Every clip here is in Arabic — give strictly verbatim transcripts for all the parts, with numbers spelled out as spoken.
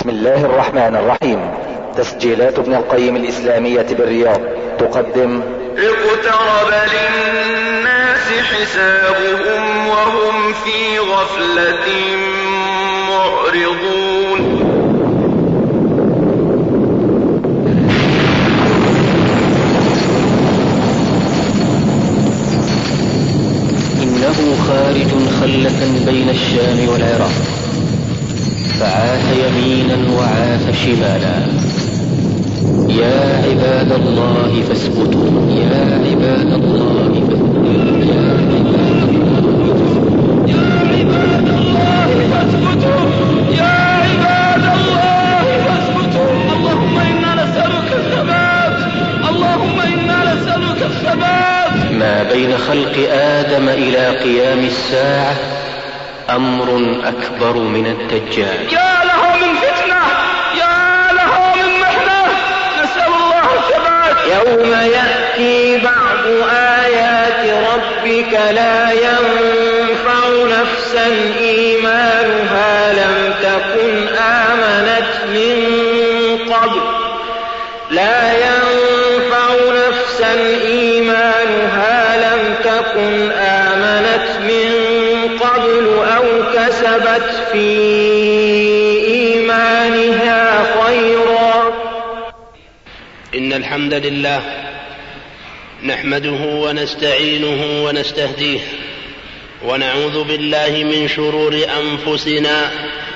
بسم الله الرحمن الرحيم. تسجيلات ابن القيم الإسلامية بالرياض تقدم اقترب للناس حسابهم وهم في غفلة معرضون. إنه خارج خلة بين الشام والعراق، فعاث يمينا وعاث شمالا. يا عباد الله فاسكتوا، يا عباد الله فاسكتوا، يا عباد الله فاسكتوا، يا عباد الله فاسكتوا. اللهم إنا نسألك الثبات، اللهم إنا نسألك الثبات. ما بين خلق آدم إلى قيام الساعة أمر أكبر من الدجال. يا له من فتنة، يا له من محنة، نسأل الله الثبات. يوم يأتي بعض آيات ربك لا ينفع نفسا إيمانها لم تكن آمنت من قبل لا ينفع نفسا إيمانها لم تكن آمنت من قبل أو كسبت في إيمانها خيرا. إن الحمد لله نحمده ونستعينه ونستهديه ونعوذ بالله من شرور أنفسنا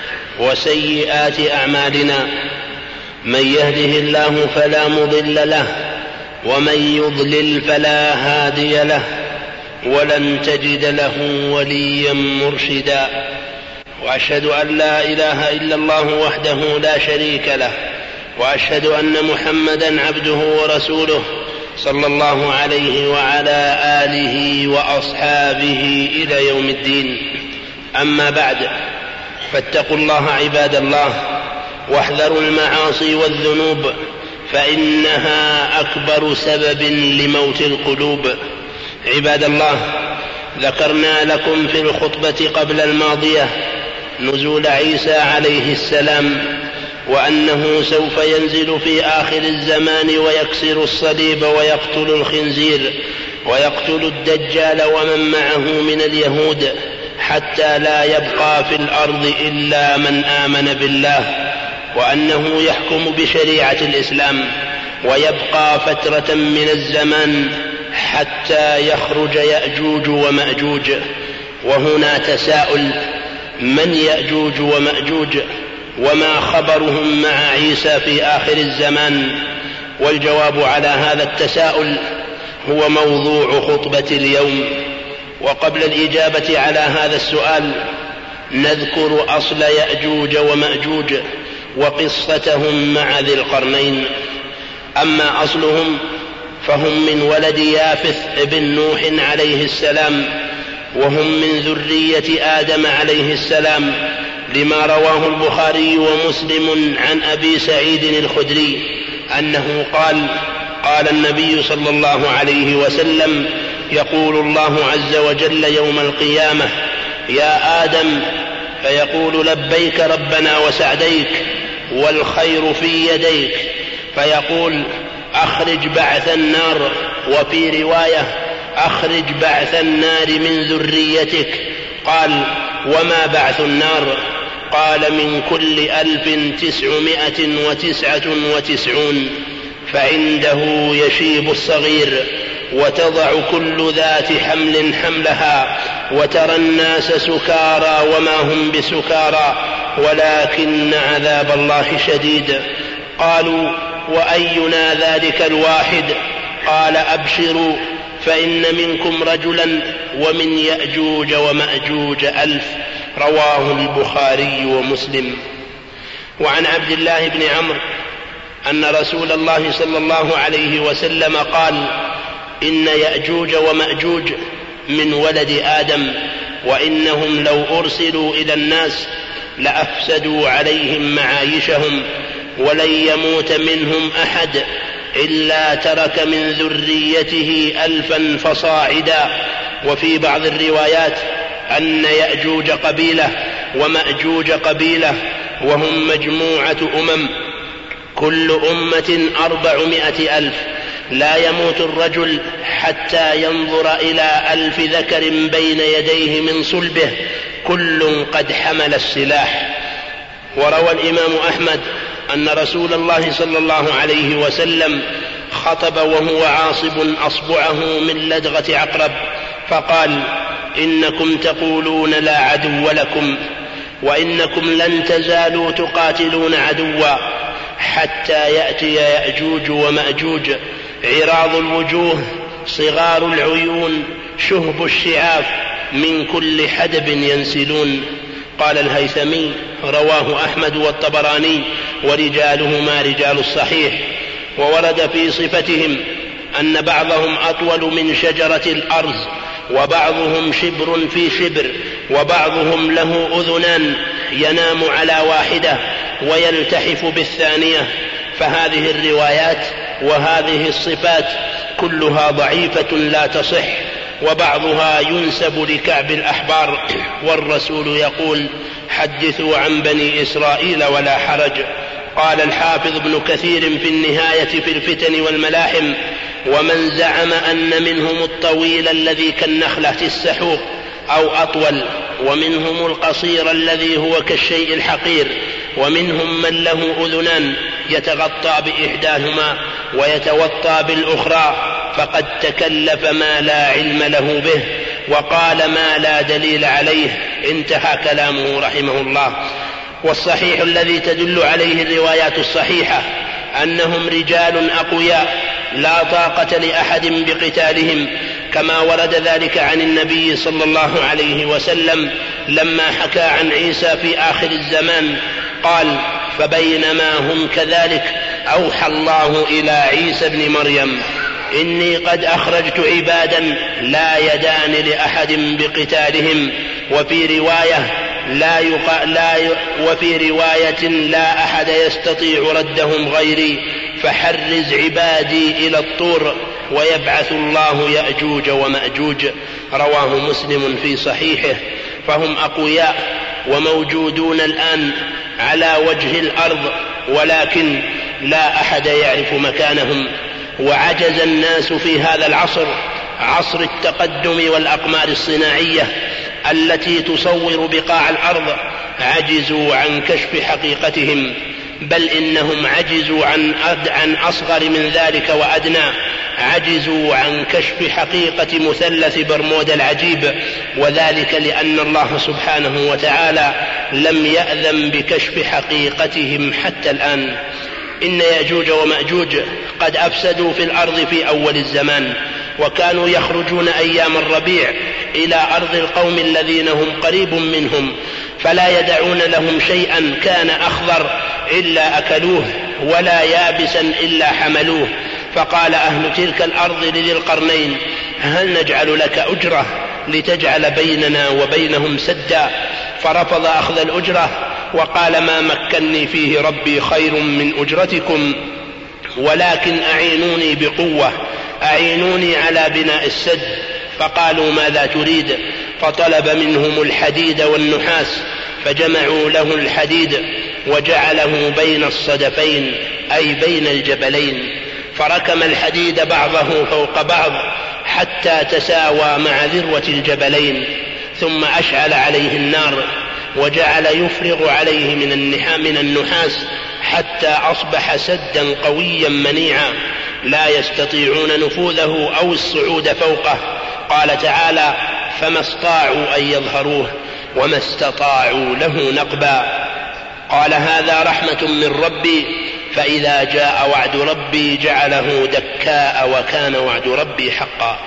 وسيئات أعمالنا. من يهده الله فلا مضل له ومن يضلل فلا هادي له، ولن تجد له وليا مرشدا. وأشهد أن لا إله إلا الله وحده لا شريك له، وأشهد أن محمدا عبده ورسوله صلى الله عليه وعلى آله وأصحابه إلى يوم الدين. أما بعد، فاتقوا الله عباد الله واحذروا المعاصي والذنوب، فإنها أكبر سبب لموت القلوب. عباد الله، ذكرنا لكم في الخطبة قبل الماضية نزول عيسى عليه السلام، وأنه سوف ينزل في آخر الزمان ويكسر الصليب ويقتل الخنزير ويقتل الدجال ومن معه من اليهود، حتى لا يبقى في الأرض إلا من آمن بالله، وأنه يحكم بشريعة الإسلام ويبقى فترة من الزمان حتى يخرج يأجوج ومأجوج. وهنا تساؤل: من يأجوج ومأجوج؟ وما خبرهم مع عيسى في آخر الزمان؟ والجواب على هذا التساؤل هو موضوع خطبة اليوم. وقبل الإجابة على هذا السؤال نذكر أصل يأجوج ومأجوج وقصتهم مع ذي القرنين. أما أصلهم فهم من ولد يافث ابن نوح عليه السلام، وهم من ذرية آدم عليه السلام، لما رواه البخاري ومسلم عن أبي سعيد الخدري أنه قال: قال النبي صلى الله عليه وسلم: يقول الله عز وجل يوم القيامة: يا آدم، فيقول: لبيك ربنا وسعديك والخير في يديك، فيقول: أخرج بعث النار، وفي رواية: أخرج بعث النار من ذريتك. قال: وما بعث النار؟ قال: من كل ألف تسعمائة وتسعة وتسعون، فعنده يشيب الصغير، وتضع كل ذات حمل حملها، وترى الناس سكارى وما هم بسكارى ولكن عذاب الله شديد. قالوا: وأينا ذلك الواحد؟ قال: أبشروا، فإن منكم رجلا ومن يأجوج ومأجوج ألف. رواه البخاري ومسلم. وعن عبد الله بن عمرو أن رسول الله صلى الله عليه وسلم قال: إن يأجوج ومأجوج من ولد آدم، وإنهم لو أرسلوا إلى الناس لأفسدوا عليهم معايشهم، ولن يموت منهم أحد إلا ترك من ذريته ألفا فصاعدا. وفي بعض الروايات أن يأجوج قبيلة ومأجوج قبيلة، وهم مجموعة أمم كل أمة أربعمائة ألف، لا يموت الرجل حتى ينظر إلى ألف ذكر بين يديه من صلبه كل قد حمل السلاح. وروى الإمام أحمد أن رسول الله صلى الله عليه وسلم خطب وهو عاصب أصبعه من لدغة عقرب فقال: إنكم تقولون لا عدو لكم، وإنكم لن تزالوا تقاتلون عدوا حتى يأتي يأجوج ومأجوج، عراض الوجوه، صغار العيون، شهب الشعاف، من كل حدب ينسلون. قال الهيثمي: رواه أحمد والطبراني ورجالهما رجال الصحيح. وورد في صفتهم أن بعضهم أطول من شجرة الأرز، وبعضهم شبر في شبر، وبعضهم له أذنان ينام على واحدة ويلتحف بالثانية. فهذه الروايات وهذه الصفات كلها ضعيفة لا تصح، وبعضها ينسب لكعب الأحبار، والرسول يقول: حدثوا عن بني إسرائيل ولا حرج. قال الحافظ ابن كثير في النهاية في الفتن والملاحم: ومن زعم أن منهم الطويل الذي كالنخلة السحوق أو أطول، ومنهم القصير الذي هو كالشيء الحقير، ومنهم من له أذنان يتغطى بإحداهما ويتوطى بالأخرى، فقد تكلف ما لا علم له به وقال ما لا دليل عليه. انتهى كلامه رحمه الله. والصحيح الذي تدل عليه الروايات الصحيحة أنهم رجال أقوياء لا طاقة لأحد بقتالهم، كما ورد ذلك عن النبي صلى الله عليه وسلم لما حكى عن عيسى في آخر الزمان قال: فبينما هم كذلك أوحى الله إلى عيسى بن مريم: إني قد أخرجت عبادا لا يدان لأحد بقتالهم، وفي رواية لا, يق... لا ي... وفي رواية لا أحد يستطيع ردهم غيري، فحرز عبادي إلى الطور ويبعث الله يأجوج ومأجوج. رواه مسلم في صحيحه. فهم أقوياء وموجودون الآن على وجه الأرض، ولكن لا أحد يعرف مكانهم. وعجز الناس في هذا العصر، عصر التقدم والأقمار الصناعية التي تصور بقاع الأرض، عجزوا عن كشف حقيقتهم، بل إنهم عجزوا عن, عن أصغر من ذلك وأدنى، عجزوا عن كشف حقيقة مثلث برمودا العجيب، وذلك لأن الله سبحانه وتعالى لم يأذن بكشف حقيقتهم حتى الآن. إن يأجوج ومأجوج قد أفسدوا في الأرض في أول الزمان، وكانوا يخرجون أيام الربيع إلى أرض القوم الذين هم قريب منهم، فلا يدعون لهم شيئا كان أخضر إلا أكلوه، ولا يابسا إلا حملوه. فقال أهل تلك الأرض لذي القرنين: هل نجعل لك أجرة لتجعل بيننا وبينهم سدا؟ فرفض أخذ الأجرة وقال: ما مكني فيه ربي خير من أجرتكم، ولكن أعينوني بقوة، أعينوني على بناء السد. فقالوا: ماذا تريد؟ فطلب منهم الحديد والنحاس، فجمعوا له الحديد وجعله بين الصدفين، أي بين الجبلين، فركم الحديد بعضه فوق بعض حتى تساوى مع ذروة الجبلين، ثم أشعل عليه النار وجعل يفرغ عليه من النحاس حتى أصبح سدا قويا منيعا لا يستطيعون نفوذه أو الصعود فوقه. قال تعالى: فما استطاعوا أن يظهروه وما استطاعوا له نقبا. قال: هذا رحمة من ربي، فإذا جاء وعد ربي جعله دكاء وكان وعد ربي حقا.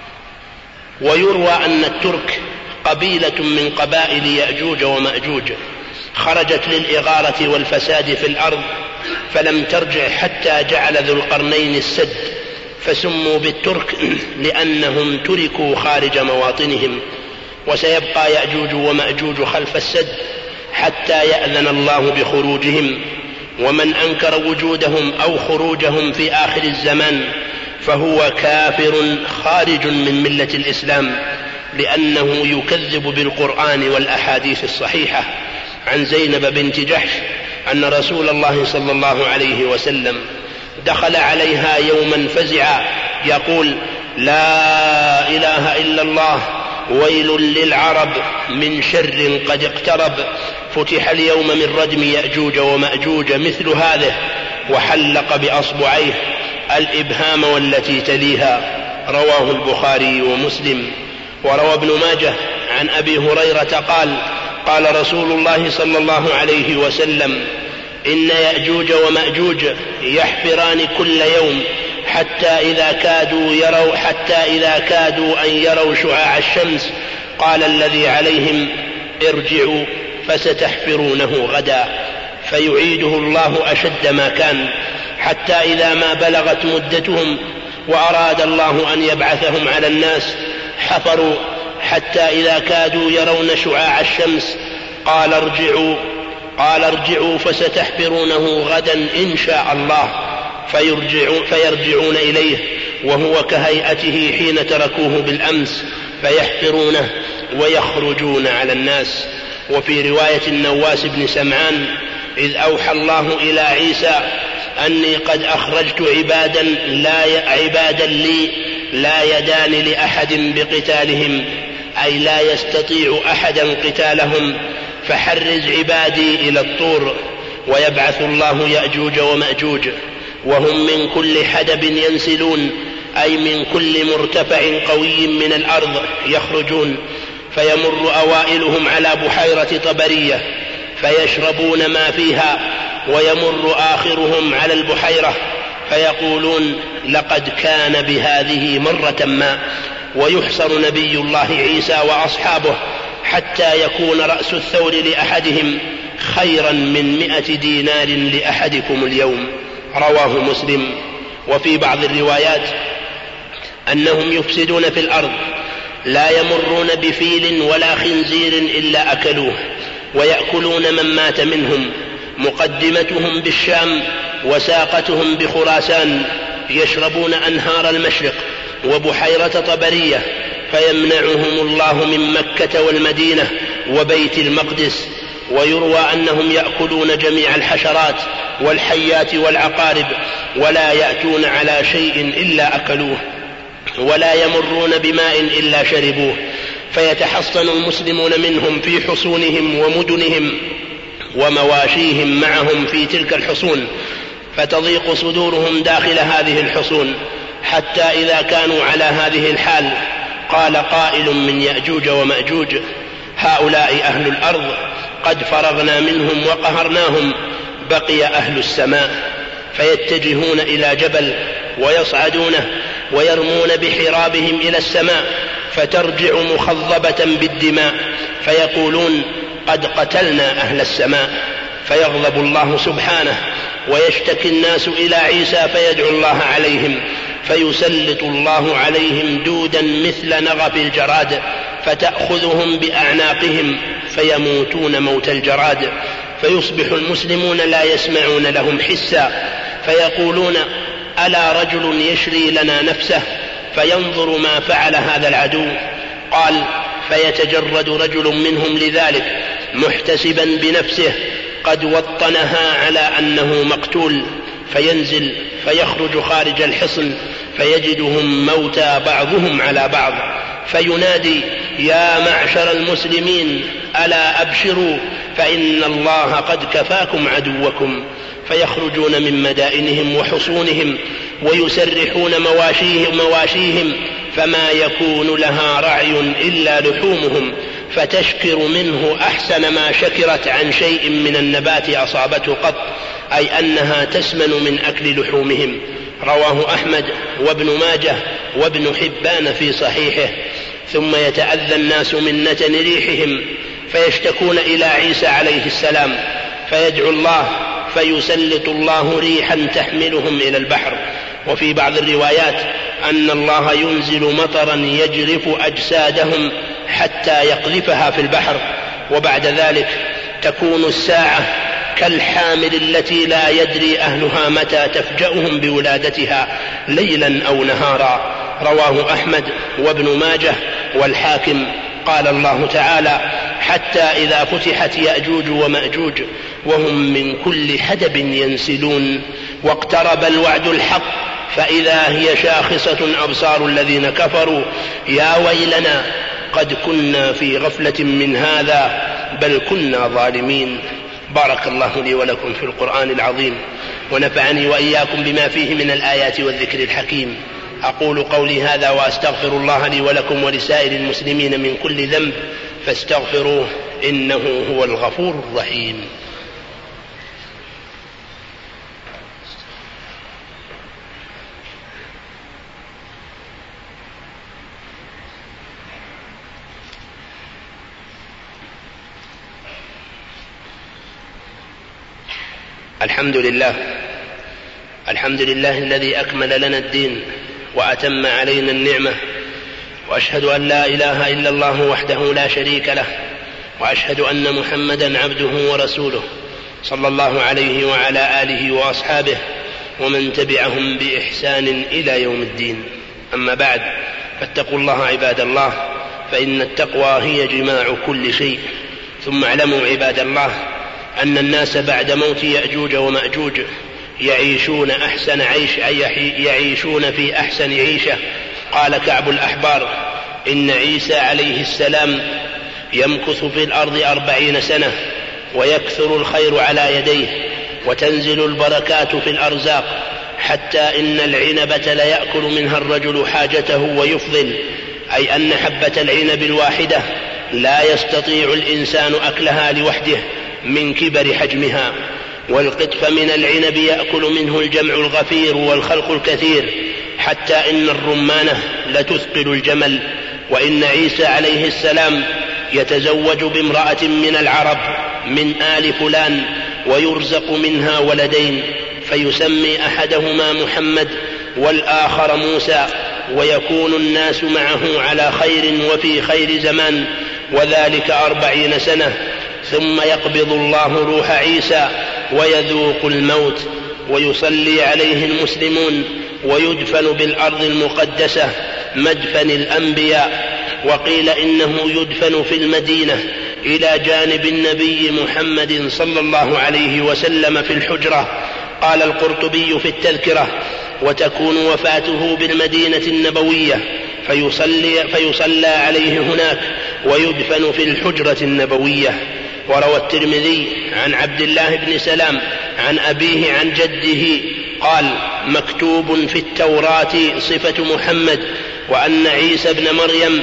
ويروى أن الترك قبيلة من قبائل يأجوج ومأجوج خرجت للإغارة والفساد في الأرض، فلم ترجع حتى جعل ذو القرنين السد، فسموا بالترك لأنهم تركوا خارج مواطنهم. وسيبقى يأجوج ومأجوج خلف السد حتى يأذن الله بخروجهم، ومن أنكر وجودهم أو خروجهم في آخر الزمان فهو كافر خارج من ملة الإسلام، لأنه يكذب بالقرآن والأحاديث الصحيحة. عن زينب بنت جحش أن رسول الله صلى الله عليه وسلم دخل عليها يوما فزعا يقول: لا إله إلا الله، ويل للعرب من شر قد اقترب، فتح اليوم من ردم يأجوج ومأجوج مثل هذه، وحلق بأصبعيه الإبهام والتي تليها. رواه البخاري ومسلم. وروى ابن ماجه عن أبي هريرة قال: قال رسول الله صلى الله عليه وسلم: إن يأجوج ومأجوج يحفران كل يوم حتى إذا كادوا يروا حتى إذا كادوا أن يروا شعاع الشمس قال الذي عليهم: ارجعوا فستحفرونه غدا، فيعيده الله أشد ما كان، حتى إذا ما بلغت مدتهم وأراد الله أن يبعثهم على الناس حفروا حتى إذا كادوا يرون شعاع الشمس قال ارجعوا قال ارجعوا فستحفرونه غدا إن شاء الله، فيرجعون, فيرجعون إليه وهو كهيئته حين تركوه بالأمس فيحفرونه ويخرجون على الناس. وفي رواية النواس بن سمعان: إذ أوحى الله إلى عيسى أني قد أخرجت عبادا, لا عبادا لي لا يدان لأحد بقتالهم، أي لا يستطيع أحدا قتالهم، فحرز عبادي إلى الطور. ويبعث الله يأجوج ومأجوج وهم من كل حدب ينسلون، أي من كل مرتفع قوي من الأرض يخرجون، فيمر أوائلهم على بحيرة طبرية فيشربون ما فيها، ويمر آخرهم على البحيرة فيقولون: لقد كان بهذه مرة ما. ويحصر نبي الله عيسى وأصحابه حتى يكون رأس الثور لأحدهم خيرا من مئة دينار لأحدكم اليوم. رواه مسلم. وفي بعض الروايات أنهم يفسدون في الأرض، لا يمرون بفيل ولا خنزير إلا أكلوه، ويأكلون من مات منهم، مقدمتهم بالشام وساقتهم بخراسان، يشربون أنهار المشرق وبحيرة طبرية، فيمنعهم الله من مكة والمدينة وبيت المقدس. ويروى أنهم يأكلون جميع الحشرات والحيات والعقارب، ولا يأتون على شيء إلا أكلوه، ولا يمرون بماء إلا شربوه، فيتحصن المسلمون منهم في حصونهم ومدنهم ومواشيهم معهم في تلك الحصون، فتضيق صدورهم داخل هذه الحصون، حتى إذا كانوا على هذه الحال قال قائل من يأجوج ومأجوج: هؤلاء أهل الأرض قد فرغنا منهم وقهرناهم، بقي أهل السماء. فيتجهون إلى جبل ويصعدونه ويرمون بحرابهم إلى السماء، فترجع مخضبة بالدماء، فيقولون: قد قتلنا أهل السماء. فيغضب الله سبحانه، ويشتكي الناس إلى عيسى فيدعو الله عليهم، فيسلط الله عليهم دودا مثل نغف الجراد، فتأخذهم بأعناقهم فيموتون موت الجراد، فيصبح المسلمون لا يسمعون لهم حسا، فيقولون: ألا رجل يشري لنا نفسه فينظر ما فعل هذا العدو؟ قال: فيتجرد رجل منهم لذلك محتسبا بنفسه قد وطنها على أنه مقتول، فينزل فيخرج خارج الحصن فيجدهم موتى بعضهم على بعض، فينادي: يا معشر المسلمين ألا أبشروا فإن الله قد كفاكم عدوكم. فيخرجون من مدائنهم وحصونهم ويسرحون مواشيهم, مواشيهم فما يكون لها رعي إلا لحومهم، فتشكر منه أحسن ما شكرت عن شيء من النبات أصابته قط، أي أنها تسمن من أكل لحومهم. رواه أحمد وابن ماجه وابن حبان في صحيحه. ثم يتأذى الناس من نتن ريحهم فيشتكون إلى عيسى عليه السلام، فيدعو الله فيسلط الله ريحا تحملهم إلى البحر. وفي بعض الروايات أن الله ينزل مطرا يجرف أجسادهم حتى يقذفها في البحر، وبعد ذلك تكون الساعة كالحامل التي لا يدري أهلها متى تفجأهم بولادتها ليلا أو نهارا. رواه أحمد وابن ماجه والحاكم. قال الله تعالى: حتى إذا فتحت يأجوج ومأجوج وهم من كل حدب ينسلون واقترب الوعد الحق فإذا هي شاخصة أبصار الذين كفروا يا ويلنا قد كنا في غفلة من هذا بل كنا ظالمين. بارك الله لي ولكم في القرآن العظيم ونفعني وإياكم بما فيه من الآيات والذكر الحكيم. أقول قولي هذا وأستغفر الله لي ولكم ولسائر المسلمين من كل ذنب فاستغفروه إنه هو الغفور الرحيم. الحمد لله الحمد لله الذي أكمل لنا الدين وأتم علينا النعمة، وأشهد أن لا إله إلا الله وحده لا شريك له، وأشهد أن محمدا عبده ورسوله صلى الله عليه وعلى آله وأصحابه ومن تبعهم بإحسان إلى يوم الدين. أما بعد، فاتقوا الله عباد الله، فإن التقوى هي جماع كل شيء. ثم اعلموا عباد الله أن الناس بعد موت يأجوج ومأجوج يعيشون أحسن عيش أي يعيشون في أحسن عيشة. قال كعب الأحبار: إن عيسى عليه السلام يمكث في الأرض أربعين سنة ويكثر الخير على يديه وتنزل البركات في الأرزاق، حتى إن العنبة ليأكل منها الرجل حاجته ويفضل، أي أن حبة العنب الواحدة لا يستطيع الإنسان أكلها لوحده من كبر حجمها. والقطف من العنب يأكل منه الجمع الغفير والخلق الكثير، حتى إن الرمانة لتثقل الجمل. وإن عيسى عليه السلام يتزوج بامرأة من العرب من آل فلان ويرزق منها ولدين، فيسمي أحدهما محمد والآخر موسى، ويكون الناس معه على خير وفي خير زمان، وذلك أربعين سنة. ثم يقبض الله روح عيسى ويذوق الموت ويصلي عليه المسلمون ويدفن بالأرض المقدسة مدفن الأنبياء. وقيل إنه يدفن في المدينة إلى جانب النبي محمد صلى الله عليه وسلم في الحجرة. قال القرطبي في التذكرة: وتكون وفاته بالمدينة النبوية فيصلي, فيصلى عليه هناك ويدفن في الحجرة النبوية. وروى الترمذي عن عبد الله بن سلام عن أبيه عن جده قال: مكتوب في التوراة صفة محمد وأن عيسى بن مريم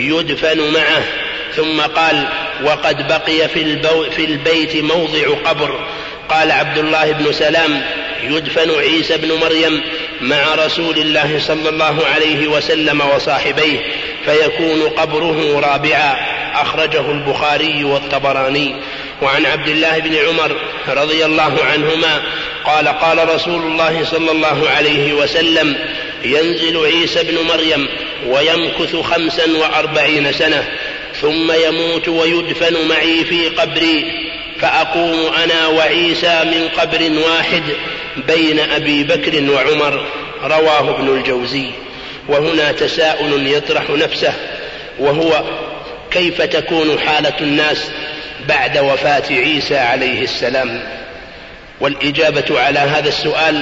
يدفن معه. ثم قال: وقد بقي في, البو في البيت موضع قبر. قال عبد الله بن سلام: يدفن عيسى بن مريم مع رسول الله صلى الله عليه وسلم وصاحبيه، فيكون قبره رابعا. أخرجه البخاري والطبراني. وعن عبد الله بن عمر رضي الله عنهما قال: قال رسول الله صلى الله عليه وسلم: ينزل عيسى بن مريم ويمكث خمسا وأربعين سنة ثم يموت ويدفن معي في قبري، فأقوم أنا وعيسى من قبر واحد بين أبي بكر وعمر. رواه ابن الجوزي. وهنا تساؤل يطرح نفسه، وهو: كيف تكون حالة الناس بعد وفاة عيسى عليه السلام؟ والإجابة على هذا السؤال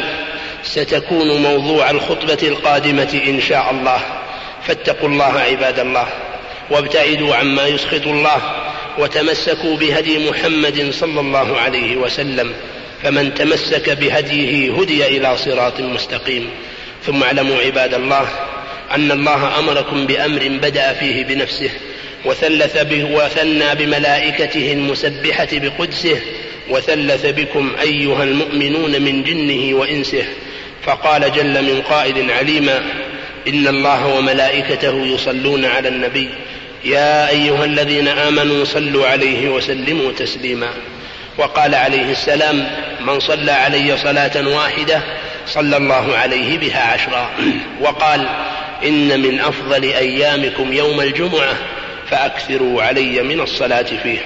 ستكون موضوع الخطبة القادمة إن شاء الله. فاتقوا الله عباد الله، وابتعدوا عما يسخط الله، وتمسكوا بهدي محمد صلى الله عليه وسلم، فمن تمسك بهديه هدي إلى صراط مستقيم. ثم اعلموا عباد الله أن الله أمركم بأمر بدأ فيه بنفسه وثلث به وثنى بملائكته المسبحة بقدسه، وثلث بكم أيها المؤمنون من جنه وإنسه، فقال جل من قائل عليما: إن الله وملائكته يصلون على النبي يا أيها الذين آمنوا صلوا عليه وسلموا تسليما. وقال عليه السلام: من صلى علي صلاة واحدة صلى الله عليه بها عشرا. وقال: إن من أفضل أيامكم يوم الجمعة فأكثروا علي من الصلاة فيه.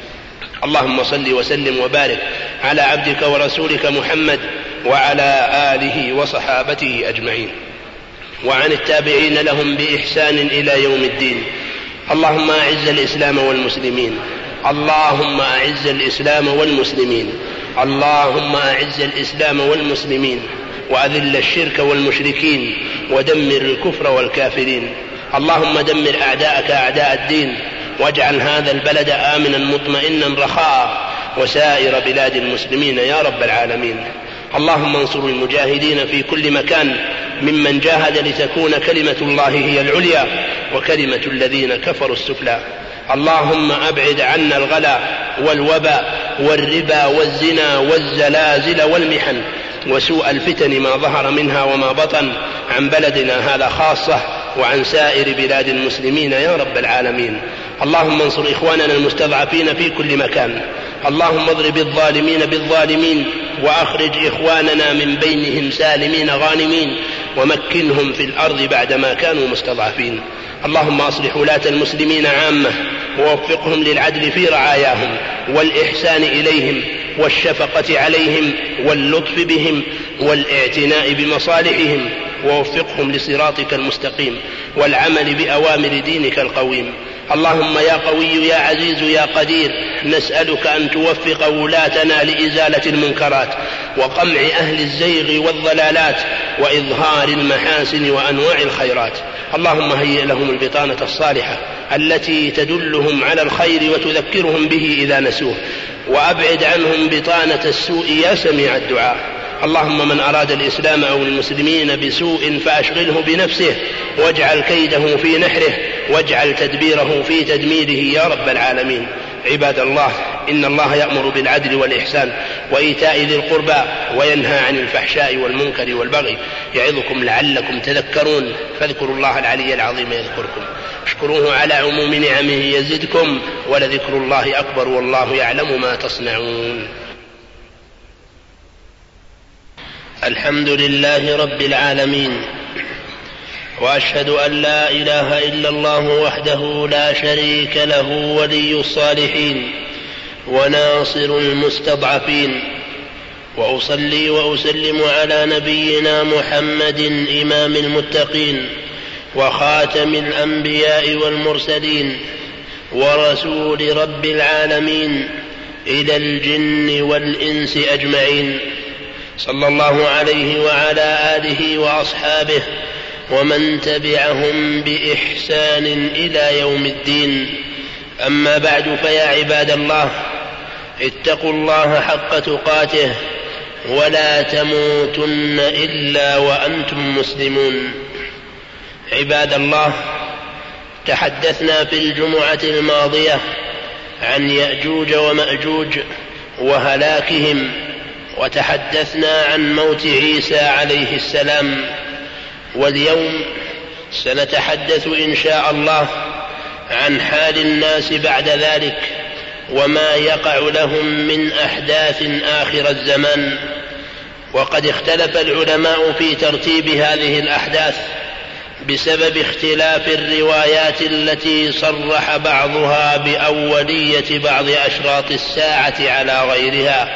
اللهم صل وسلم وبارك على عبدك ورسولك محمد وعلى آله وصحابته أجمعين، وعن التابعين لهم بإحسان إلى يوم الدين. اللهم أعز الإسلام والمسلمين اللهم أعز الإسلام والمسلمين اللهم أعز الإسلام والمسلمين وأذل الشرك والمشركين ودمر الكفر والكافرين. اللهم دمر أعداءك أعداء الدين واجعل هذا البلد آمنا مطمئنا رخاء وسائر بلاد المسلمين يا رب العالمين. اللهم انصر المجاهدين في كل مكان ممن جاهد لتكون كلمة الله هي العليا وكلمة الذين كفروا السفلى. اللهم أبعد عنا الغلا والوباء والربا والزنا والزلازل والمحن وسوء الفتن ما ظهر منها وما بطن عن بلدنا هذا خاصة وعن سائر بلاد المسلمين يا رب العالمين. اللهم انصر إخواننا المستضعفين في كل مكان. اللهم اضرب الظالمين بالظالمين وأخرج إخواننا من بينهم سالمين غانمين ومكنهم في الأرض بعدما كانوا مستضعفين. اللهم أصلح ولاة المسلمين عامة ووفقهم للعدل في رعاياهم والإحسان إليهم والشفقة عليهم واللطف بهم والاعتناء بمصالحهم ووفقهم لصراطك المستقيم والعمل بأوامر دينك القويم. اللهم يا قوي يا عزيز يا قدير نسألك أن توفق ولاتنا لإزالة المنكرات وقمع أهل الزيغ والضلالات وإظهار المحاسن وأنواع الخيرات. اللهم هيئ لهم البطانة الصالحة التي تدلهم على الخير وتذكرهم به إذا نسوه وأبعد عنهم بطانة السوء يا سميع الدعاء. اللهم من أراد الإسلام أو المسلمين بسوء فأشغله بنفسه واجعل كيده في نحره واجعل تدبيره في تدميره يا رب العالمين. عباد الله إن الله يأمر بالعدل والإحسان وإيتاء ذي القربى وينهى عن الفحشاء والمنكر والبغي يعظكم لعلكم تذكرون فاذكروا الله العلي العظيم يذكركم اشكروه على عموم نعمه يزدكم ولذكر الله أكبر والله يعلم ما تصنعون. الحمد لله رب العالمين وأشهد أن لا إله إلا الله وحده لا شريك له ولي الصالحين وناصر المستضعفين وأصلي وأسلم على نبينا محمد إمام المتقين وخاتم الأنبياء والمرسلين ورسول رب العالمين إلى الجن والإنس أجمعين صلى الله عليه وعلى آله وأصحابه ومن تبعهم بإحسان إلى يوم الدين. أما بعد فيا عباد الله اتقوا الله حق تقاته ولا تموتن إلا وأنتم مسلمون. عباد الله تحدثنا في الجمعة الماضية عن يأجوج ومأجوج وهلاكهم وتحدثنا عن موت عيسى عليه السلام واليوم سنتحدث إن شاء الله عن حال الناس بعد ذلك وما يقع لهم من أحداث آخر الزمان. وقد اختلف العلماء في ترتيب هذه الأحداث بسبب اختلاف الروايات التي صرح بعضها بأولية بعض أشراط الساعة على غيرها،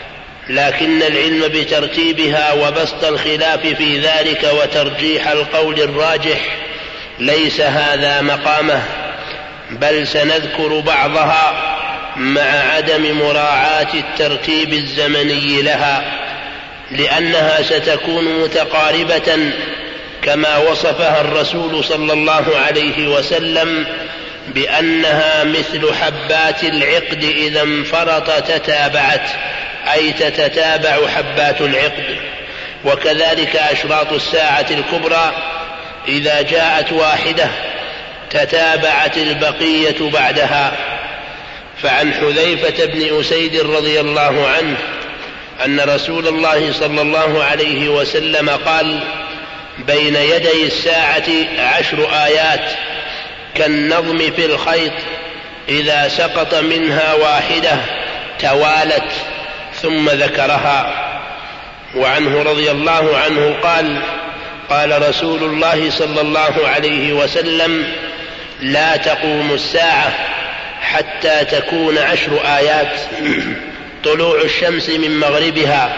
لكن العلم بترتيبها وبسط الخلاف في ذلك وترجيح القول الراجح ليس هذا مقامه، بل سنذكر بعضها مع عدم مراعاة الترتيب الزمني لها لأنها ستكون متقاربة كما وصفها الرسول صلى الله عليه وسلم بأنها مثل حبات العقد إذا انفرط تتابعت، أي تتتابع حبات العقد. وكذلك أشراط الساعة الكبرى إذا جاءت واحدة تتابعت البقية بعدها. فعن حذيفة بن أسيد رضي الله عنه أن رسول الله صلى الله عليه وسلم قال: بين يدي الساعة عشر آيات كالنظم في الخيط إذا سقط منها واحدة توالت، ثم ذكرها. وعنه رضي الله عنه قال: قال رسول الله صلى الله عليه وسلم: لا تقوم الساعة حتى تكون عشر آيات: طلوع الشمس من مغربها،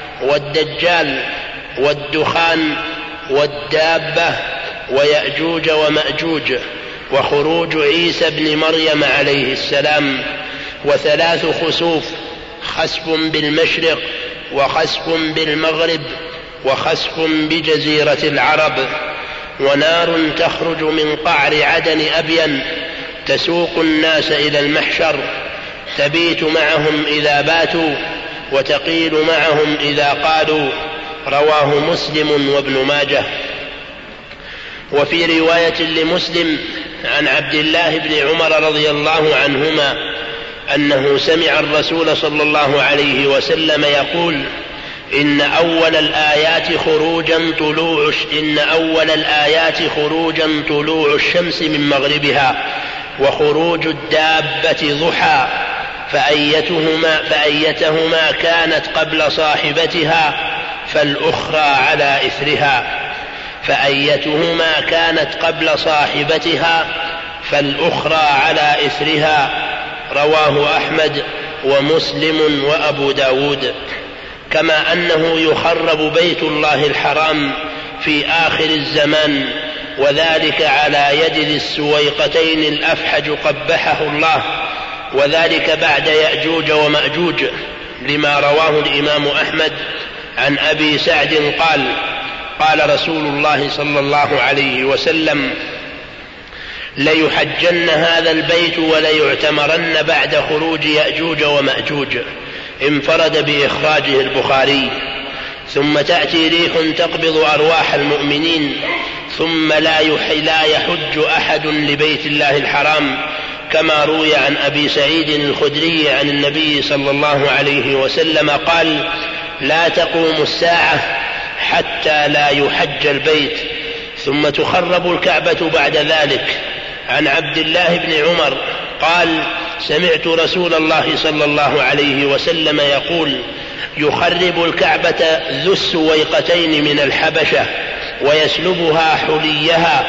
والدجال، والدخان، والدابة، ويأجوج ومأجوج، وخروج عيسى بن مريم عليه السلام، وثلاث خسوف: خسف بالمشرق، وخسف بالمغرب، وخسف بجزيرة العرب. ونار تخرج من قعر عدن أبين تسوق الناس إلى المحشر، تبيت معهم إذا باتوا وتقيل معهم إذا قالوا. رواه مسلم وابن ماجه. وفي رواية لمسلم عن عبد الله بن عمر رضي الله عنهما أنه سمع الرسول صلى الله عليه وسلم يقول: إن أول الآيات خروجا طلوع إن أول الآيات خروجا طلوع الشمس من مغربها، وخروج الدابة ضحى، فأيتهما, فأيتهما كانت قبل صاحبتها فالأخرى على إثرها فأيتهما كانت قبل صاحبتها فالأخرى على إثرها. رواه أحمد ومسلم وأبو داود. كما أنه يخرب بيت الله الحرام في آخر الزمان، وذلك على يد ذي السويقتين الأفحج قبحه الله، وذلك بعد يأجوج ومأجوج، لما رواه الإمام أحمد عن أبي سعد قال: قال رسول الله صلى الله عليه وسلم: ليحجن هذا البيت وليعتمرن بعد خروج يأجوج ومأجوج. انفرد بإخراجه البخاري. ثم تأتي ريح تقبض أرواح المؤمنين، ثم لا يحج أحد لبيت الله الحرام، كما روي عن أبي سعيد الخدري عن النبي صلى الله عليه وسلم قال: لا تقوم الساعة حتى لا يحج البيت، ثم تخرب الكعبة بعد ذلك. عن عبد الله بن عمر قال: سمعت رسول الله صلى الله عليه وسلم يقول: يخرب الكعبة ذو السويقتين من الحبشة، ويسلبها حليها،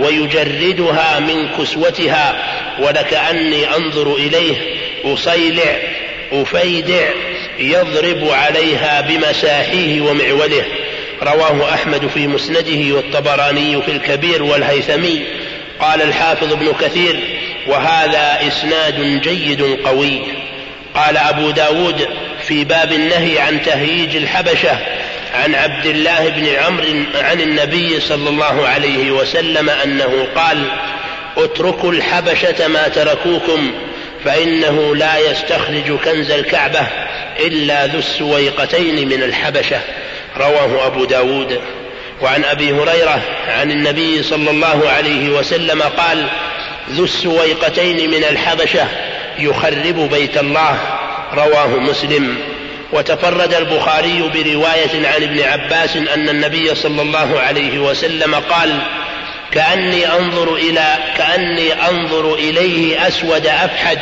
ويجردها من كسوتها، ولكأني أنظر إليه أصيلع أفيدع يضرب عليها بمساحيه ومعوله. رواه أحمد في مسنده، والطبراني في الكبير، والهيثمي. قال الحافظ ابن كثير: وهذا إسناد جيد قوي. قال أبو داود في باب النهي عن تهييج الحبشة عن عبد الله بن عمرو عن النبي صلى الله عليه وسلم أنه قال: اتركوا الحبشة ما تركوكم، فإنه لا يستخرج كنز الكعبة إلا ذو السويقتين من الحبشة. رواه أبو داود. وعن أبي هريرة عن النبي صلى الله عليه وسلم قال: ذو السويقتين من الحبشة يخرب بيت الله. رواه مسلم. وتفرد البخاري برواية عن ابن عباس أن النبي صلى الله عليه وسلم قال: كأني أنظر, إلى كأني أنظر إليه أسود أفحج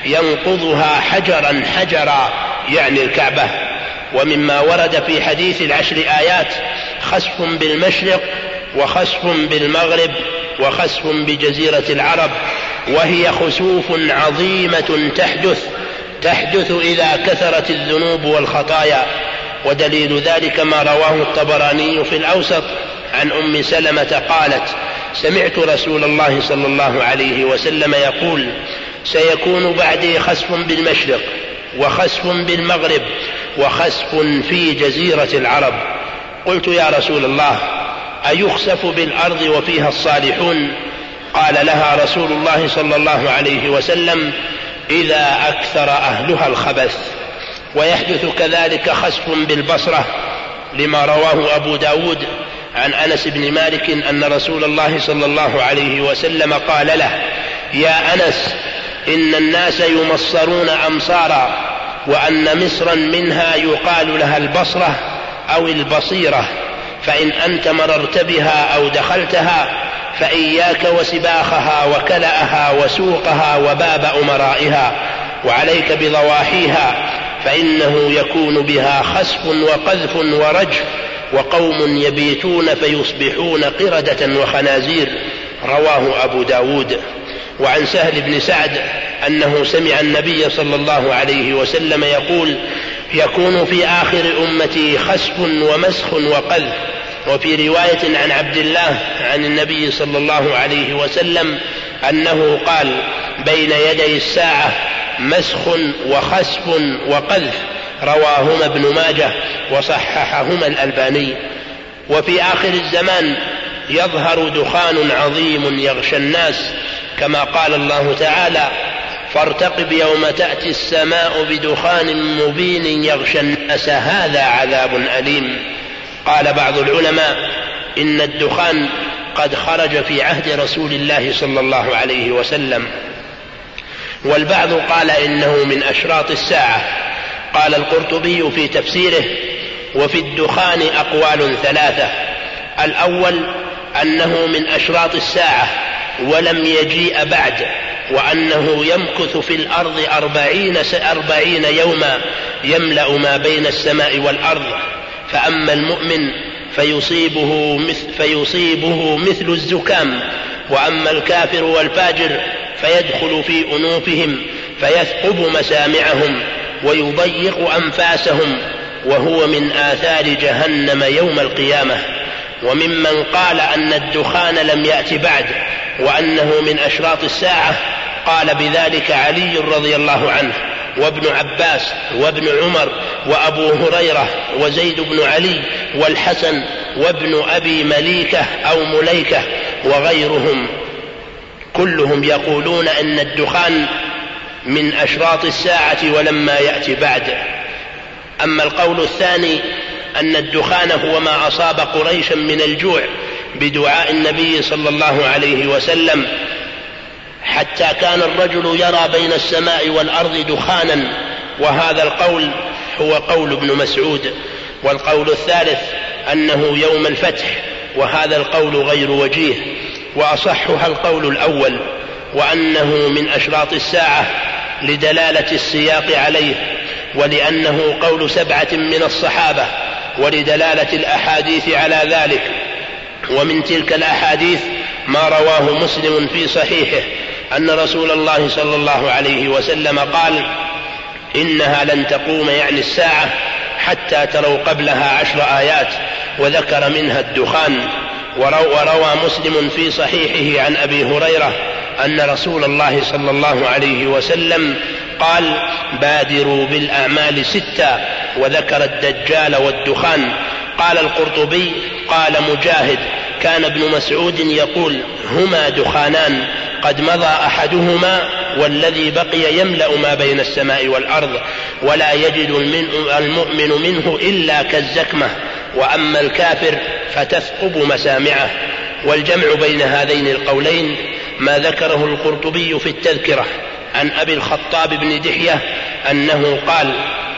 ينقضها حجرا حجرا، يعني الكعبة. ومما ورد في حديث العشر آيات: خسف بالمشرق، وخسف بالمغرب، وخسف بجزيرة العرب، وهي خسوف عظيمة تحدث تحدث إذا كثرت الذنوب والخطايا. ودليل ذلك ما رواه الطبراني في الأوسط عن أم سلمة قالت: سمعت رسول الله صلى الله عليه وسلم يقول: سيكون بعدي خسف بالمشرق، وخسف بالمغرب، وخسف في جزيرة العرب. قلت: يا رسول الله، أيخسف بالأرض وفيها الصالحون؟ قال لها رسول الله صلى الله عليه وسلم: إذا أكثر أهلها الخبث. ويحدث كذلك خسف بالبصرة، لما رواه أبو داود عن أنس بن مالك أن رسول الله صلى الله عليه وسلم قال له: يا أنس، إن الناس يمصرون أمصارا، وأن مصرا منها يقال لها البصرة أو البصيرة، فإن أنت مررت بها أو دخلتها فإياك وسباخها وكلأها وسوقها وباب أمرائها، وعليك بضواحيها، فإنه يكون بها خسف وقذف ورجف، وقوم يبيتون فيصبحون قردة وخنازير. رواه أبو داود. وعن سهل بن سعد أنه سمع النبي صلى الله عليه وسلم يقول: يكون في آخر أمتي خسف ومسخ وقذف. وفي رواية عن عبد الله عن النبي صلى الله عليه وسلم أنه قال بين يدي الساعة مسخ وخسف وقذف، رواهما ابن ماجه وصححهما الألباني. وفي آخر الزمان يظهر دخان عظيم يغشى الناس، كما قال الله تعالى فارتقب يوم تأتي السماء بدخان مبين يغشى الناس هذا عذاب أليم. قال بعض العلماء إن الدخان قد خرج في عهد رسول الله صلى الله عليه وسلم، والبعض قال إنه من أشراط الساعة. قال القرطبي في تفسيره وفي الدخان أقوال ثلاثة: الأول أنه من أشراط الساعة ولم يجيء بعد، وأنه يمكث في الأرض أربعين, أربعين يوما يملأ ما بين السماء والأرض، فأما المؤمن فيصيبه مثل, فيصيبه مثل الزكام، وأما الكافر والفاجر فيدخل في أنوفهم فيثقب مسامعهم ويضيق أنفاسهم، وهو من آثار جهنم يوم القيامة. وممن قال أن الدخان لم يأت بعد وأنه من أشراط الساعة قال بذلك علي رضي الله عنه وابن عباس وابن عمر وأبو هريرة وزيد بن علي والحسن وابن أبي مليكة أو مليكة وغيرهم، كلهم يقولون أن الدخان من أشراط الساعة ولما يأتي بعد. أما القول الثاني أن الدخان هو ما أصاب قريشا من الجوع بدعاء النبي صلى الله عليه وسلم، حتى كان الرجل يرى بين السماء والأرض دخانا، وهذا القول هو قول ابن مسعود. والقول الثالث أنه يوم الفتح، وهذا القول غير وجيه، وأصحها القول الأول، وأنه من أشراط الساعة لدلالة السياق عليه، ولأنه قول سبعة من الصحابة، ولدلالة الأحاديث على ذلك. ومن تلك الأحاديث ما رواه مسلم في صحيحه أن رسول الله صلى الله عليه وسلم قال إنها لن تقوم يعني الساعة حتى تروا قبلها عشر آيات، وذكر منها الدخان. وروى مسلم في صحيحه عن أبي هريرة أن رسول الله صلى الله عليه وسلم قال بادروا بالأعمال ستا، وذكر الدجال والدخان. قال القرطبي قال مجاهد كان ابن مسعود يقول هما دخانان قد مضى أحدهما والذي بقي يملأ ما بين السماء والأرض، ولا يجد المؤمن منه إلا كالزكمة، وأما الكافر فتثقب مسامعه. والجمع بين هذين القولين ما ذكره القرطبي في التذكرة عن أبي الخطاب بن دحية أنه قال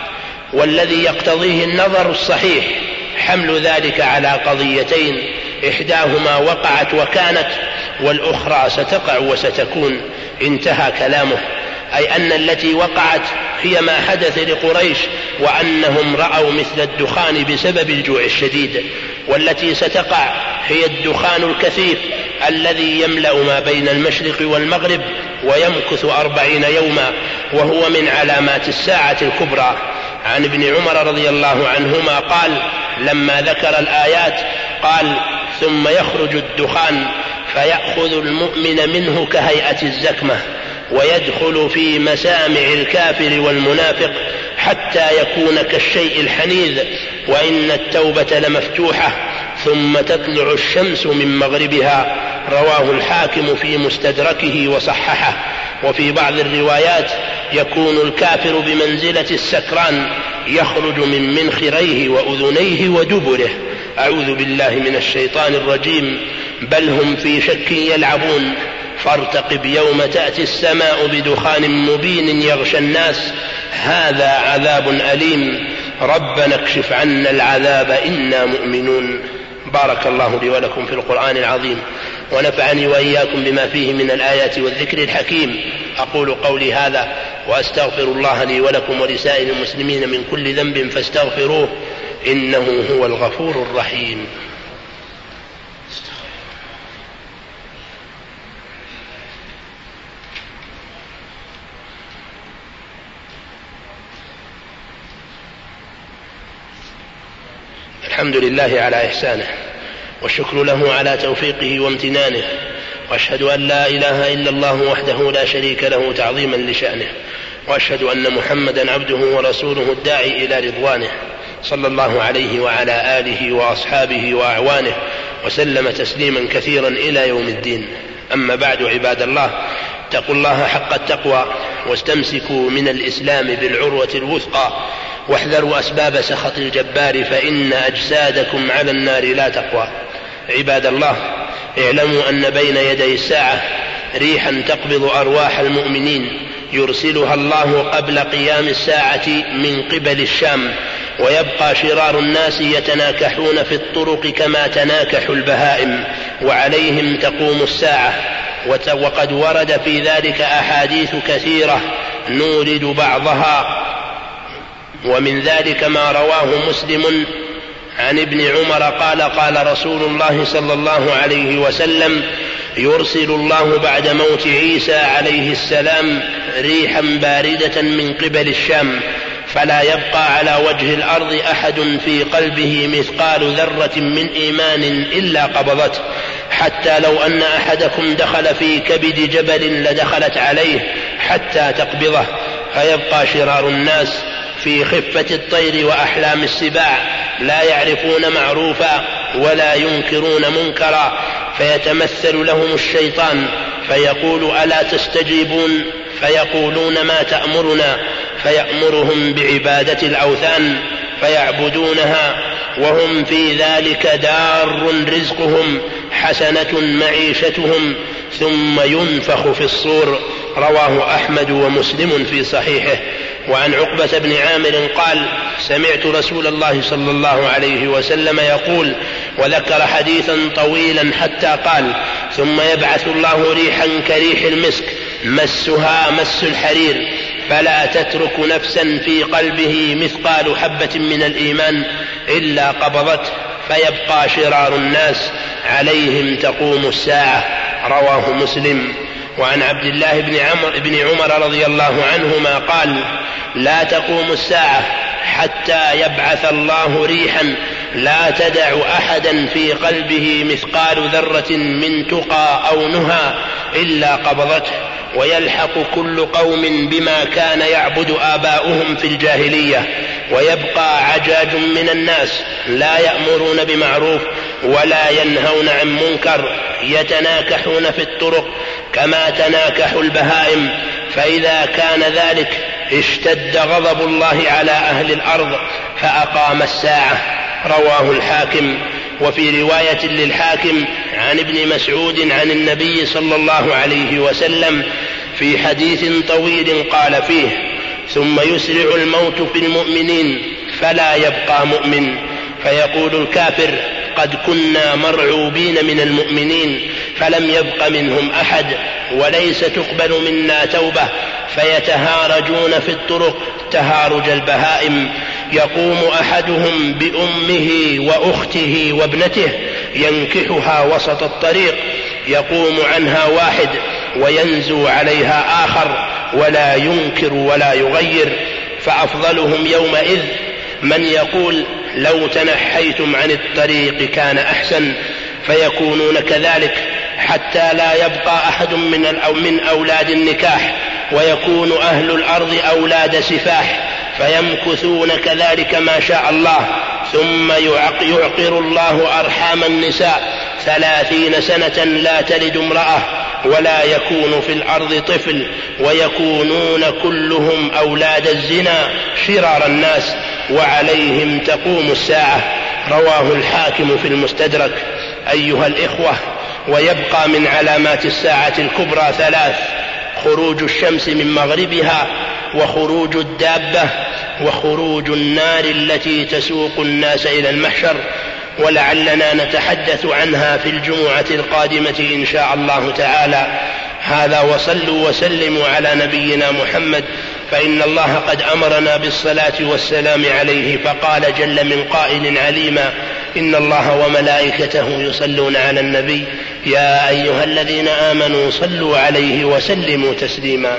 والذي يقتضيه النظر الصحيح حمل ذلك على قضيتين، إحداهما وقعت وكانت، والأخرى ستقع وستكون. انتهى كلامه، أي أن التي وقعت هي ما حدث لقريش وأنهم رأوا مثل الدخان بسبب الجوع الشديد، والتي ستقع هي الدخان الكثيف الذي يملأ ما بين المشرق والمغرب ويمكث أربعين يوما، وهو من علامات الساعة الكبرى. عن ابن عمر رضي الله عنهما قال لما ذكر الآيات قال ثم يخرج الدخان فيأخذ المؤمن منه كهيئة الزكمة، ويدخل في مسامع الكافر والمنافق حتى يكون كالشيء الحنيذ، وإن التوبة لمفتوحة ثم تطلع الشمس من مغربها. رواه الحاكم في مستدركه وصححه. وفي بعض الروايات يكون الكافر بمنزلة السكران يخرج من منخريه وأذنيه ودبره. أعوذ بالله من الشيطان الرجيم. بل هم في شك يلعبون. فارتقب يوم تأتي السماء بدخان مبين يغشى الناس هذا عذاب أليم ربنا اكشف عنا العذاب إنا مؤمنون. بارك الله لي ولكم في القرآن العظيم، ونفعني وإياكم بما فيه من الآيات والذكر الحكيم. أقول قولي هذا وأستغفر الله لي ولكم ولسائر المسلمين من كل ذنب فاستغفروه إنه هو الغفور الرحيم. الحمد لله على إحسانه، والشكر له على توفيقه وامتنانه، وأشهد أن لا إله إلا الله وحده لا شريك له تعظيما لشأنه، وأشهد أن محمدا عبده ورسوله الداعي إلى رضوانه، صلى الله عليه وعلى آله وأصحابه وأعوانه وسلم تسليما كثيرا إلى يوم الدين. أما بعد، عباد الله، اتقوا الله حق التقوى واستمسكوا من الإسلام بالعروة الوثقى، واحذروا أسباب سخط الجبار، فإن أجسادكم على النار لا تقوى. عباد الله، اعلموا أن بين يدي الساعة ريحا تقبض أرواح المؤمنين يرسلها الله قبل قيام الساعة من قبل الشام، ويبقى شرار الناس يتناكحون في الطرق كما تناكح البهائم، وعليهم تقوم الساعة. وقد ورد في ذلك أحاديث كثيرة نورد بعضها، ومن ذلك ما رواه مسلم عن ابن عمر قال: قال رسول الله صلى الله عليه وسلم: يرسل الله بعد موت عيسى عليه السلام ريحا باردة من قبل الشام، فلا يبقى على وجه الأرض أحد في قلبه مثقال ذرة من إيمان إلا قبضته، حتى لو أن أحدكم دخل في كبد جبل لدخلت عليه حتى تقبضه، فيبقى شرار الناس في خفة الطير وأحلام السباع، لا يعرفون معروفا ولا ينكرون منكرا، فيتمثل لهم الشيطان فيقول: ألا تستجيبون؟ فيقولون: ما تأمرنا؟ فيأمرهم بعبادة الأوثان فيعبدونها، وهم في ذلك دار رزقهم حسنة معيشتهم، ثم ينفخ في الصور. رواه أحمد ومسلم في صحيحه. وعن عقبة بن عامر قال: سمعت رسول الله صلى الله عليه وسلم يقول، وذكر حديثا طويلا حتى قال: ثم يبعث الله ريحا كريح المسك مسها مس الحرير، فلا تترك نفسا في قلبه مثقال حبة من الإيمان إلا قبضته، فيبقى شرار الناس عليهم تقوم الساعة. رواه مسلم. وعن عبد الله بن عمر, بن عمر رضي الله عنهما قال: لا تقوم الساعة حتى يبعث الله ريحا لا تدع أحدا في قلبه مثقال ذرة من تقى أو نهى إلا قبضته، ويلحق كل قوم بما كان يعبد آباؤهم في الجاهلية، ويبقى عجاج من الناس لا يأمرون بمعروف ولا ينهون عن منكر، يتناكحون في الطرق كما تناكح البهائم، فإذا كان ذلك اشتد غضب الله على أهل الأرض فأقام الساعة. رواه الحاكم. وفي رواية للحاكم عن ابن مسعود عن النبي صلى الله عليه وسلم في حديث طويل قال فيه: ثم يسرع الموت في المؤمنين فلا يبقى مؤمن، فيقول الكافر: قد كنا مرعوبين من المؤمنين فلم يبق منهم أحد، وليس تقبل منا توبة، فيتهارجون في الطرق تهارج البهائم، يقوم أحدهم بأمه وأخته وابنته ينكحها وسط الطريق، يقوم عنها واحد وينزو عليها آخر، ولا ينكر ولا يغير، فأفضلهم يومئذ من يقول: لو تنحيتم عن الطريق كان أحسن، فيكونون كذلك حتى لا يبقى أحد من أو من أولاد النكاح، ويكون أهل الأرض أولاد سفاح، فيمكثون كذلك ما شاء الله، ثم يعقر الله أرحام النساء ثلاثين سنة لا تلد امرأة، ولا يكون في الأرض طفل، ويكونون كلهم أولاد الزنا شرار الناس، وعليهم تقوم الساعة. رواه الحاكم في المستدرك. أيها الإخوة، ويبقى من علامات الساعة الكبرى ثلاث: خروج الشمس من مغربها، وخروج الدابة، وخروج النار التي تسوق الناس إلى المحشر، ولعلنا نتحدث عنها في الجمعة القادمة إن شاء الله تعالى. هذا، وصلوا وسلموا على نبينا محمد، فإن الله قد أمرنا بالصلاة والسلام عليه، فقال جل من قائل عليما: إن الله وملائكته يصلون على النبي يا أيها الذين آمنوا صلوا عليه وسلموا تسليما.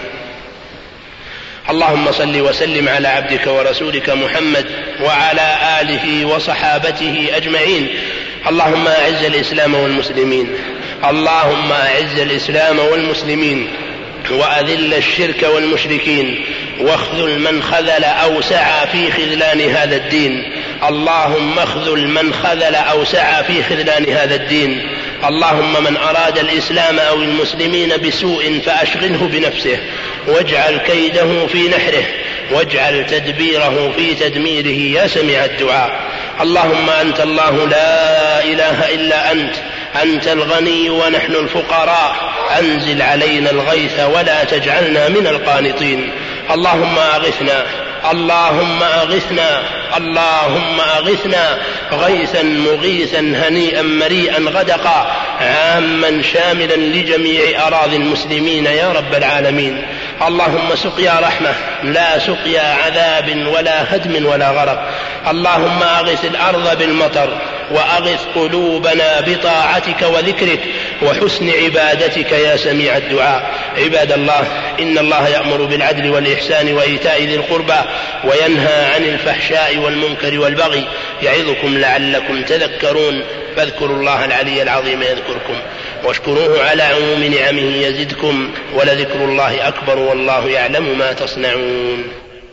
اللهم صل وسلم على عبدك ورسولك محمد وعلى آله وصحابته أجمعين. اللهم أعز الإسلام والمسلمين، اللهم أعز الإسلام والمسلمين وأذل الشرك والمشركين واخذل من خذل أو سعى في خذلان هذا الدين. اللهم اخذل من خذل أو سعى في خذلان هذا الدين. اللهم من أراد الإسلام أو المسلمين بسوء فأشغله بنفسه واجعل كيده في نحره واجعل تدبيره في تدميره يا سميع الدعاء. اللهم أنت الله لا إله إلا أنت، أنت الغني ونحن الفقراء، أنزل علينا الغيث ولا تجعلنا من القانطين. اللهم أغثنا اللهم أغثنا اللهم أغثنا غيثا مغيثا هنيئا مريئا غدقا عاما شاملا لجميع أراضي المسلمين يا رب العالمين. اللهم سقيا رحمة لا سقيا عذاب ولا هدم ولا غرق. اللهم أغث الأرض بالمطر وأغث قلوبنا بطاعتك وذكرك وحسن عبادتك يا سميع الدعاء. عباد الله، إن الله يأمر بالعدل والإحسان وإيتاء ذي القربى وينهى عن الفحشاء والمنكر والبغي يعظكم لعلكم تذكرون. فاذكروا الله العلي العظيم يذكركم واشكروه على عموم نعمه يزدكم ولذكر الله أكبر والله يعلم ما تصنعون.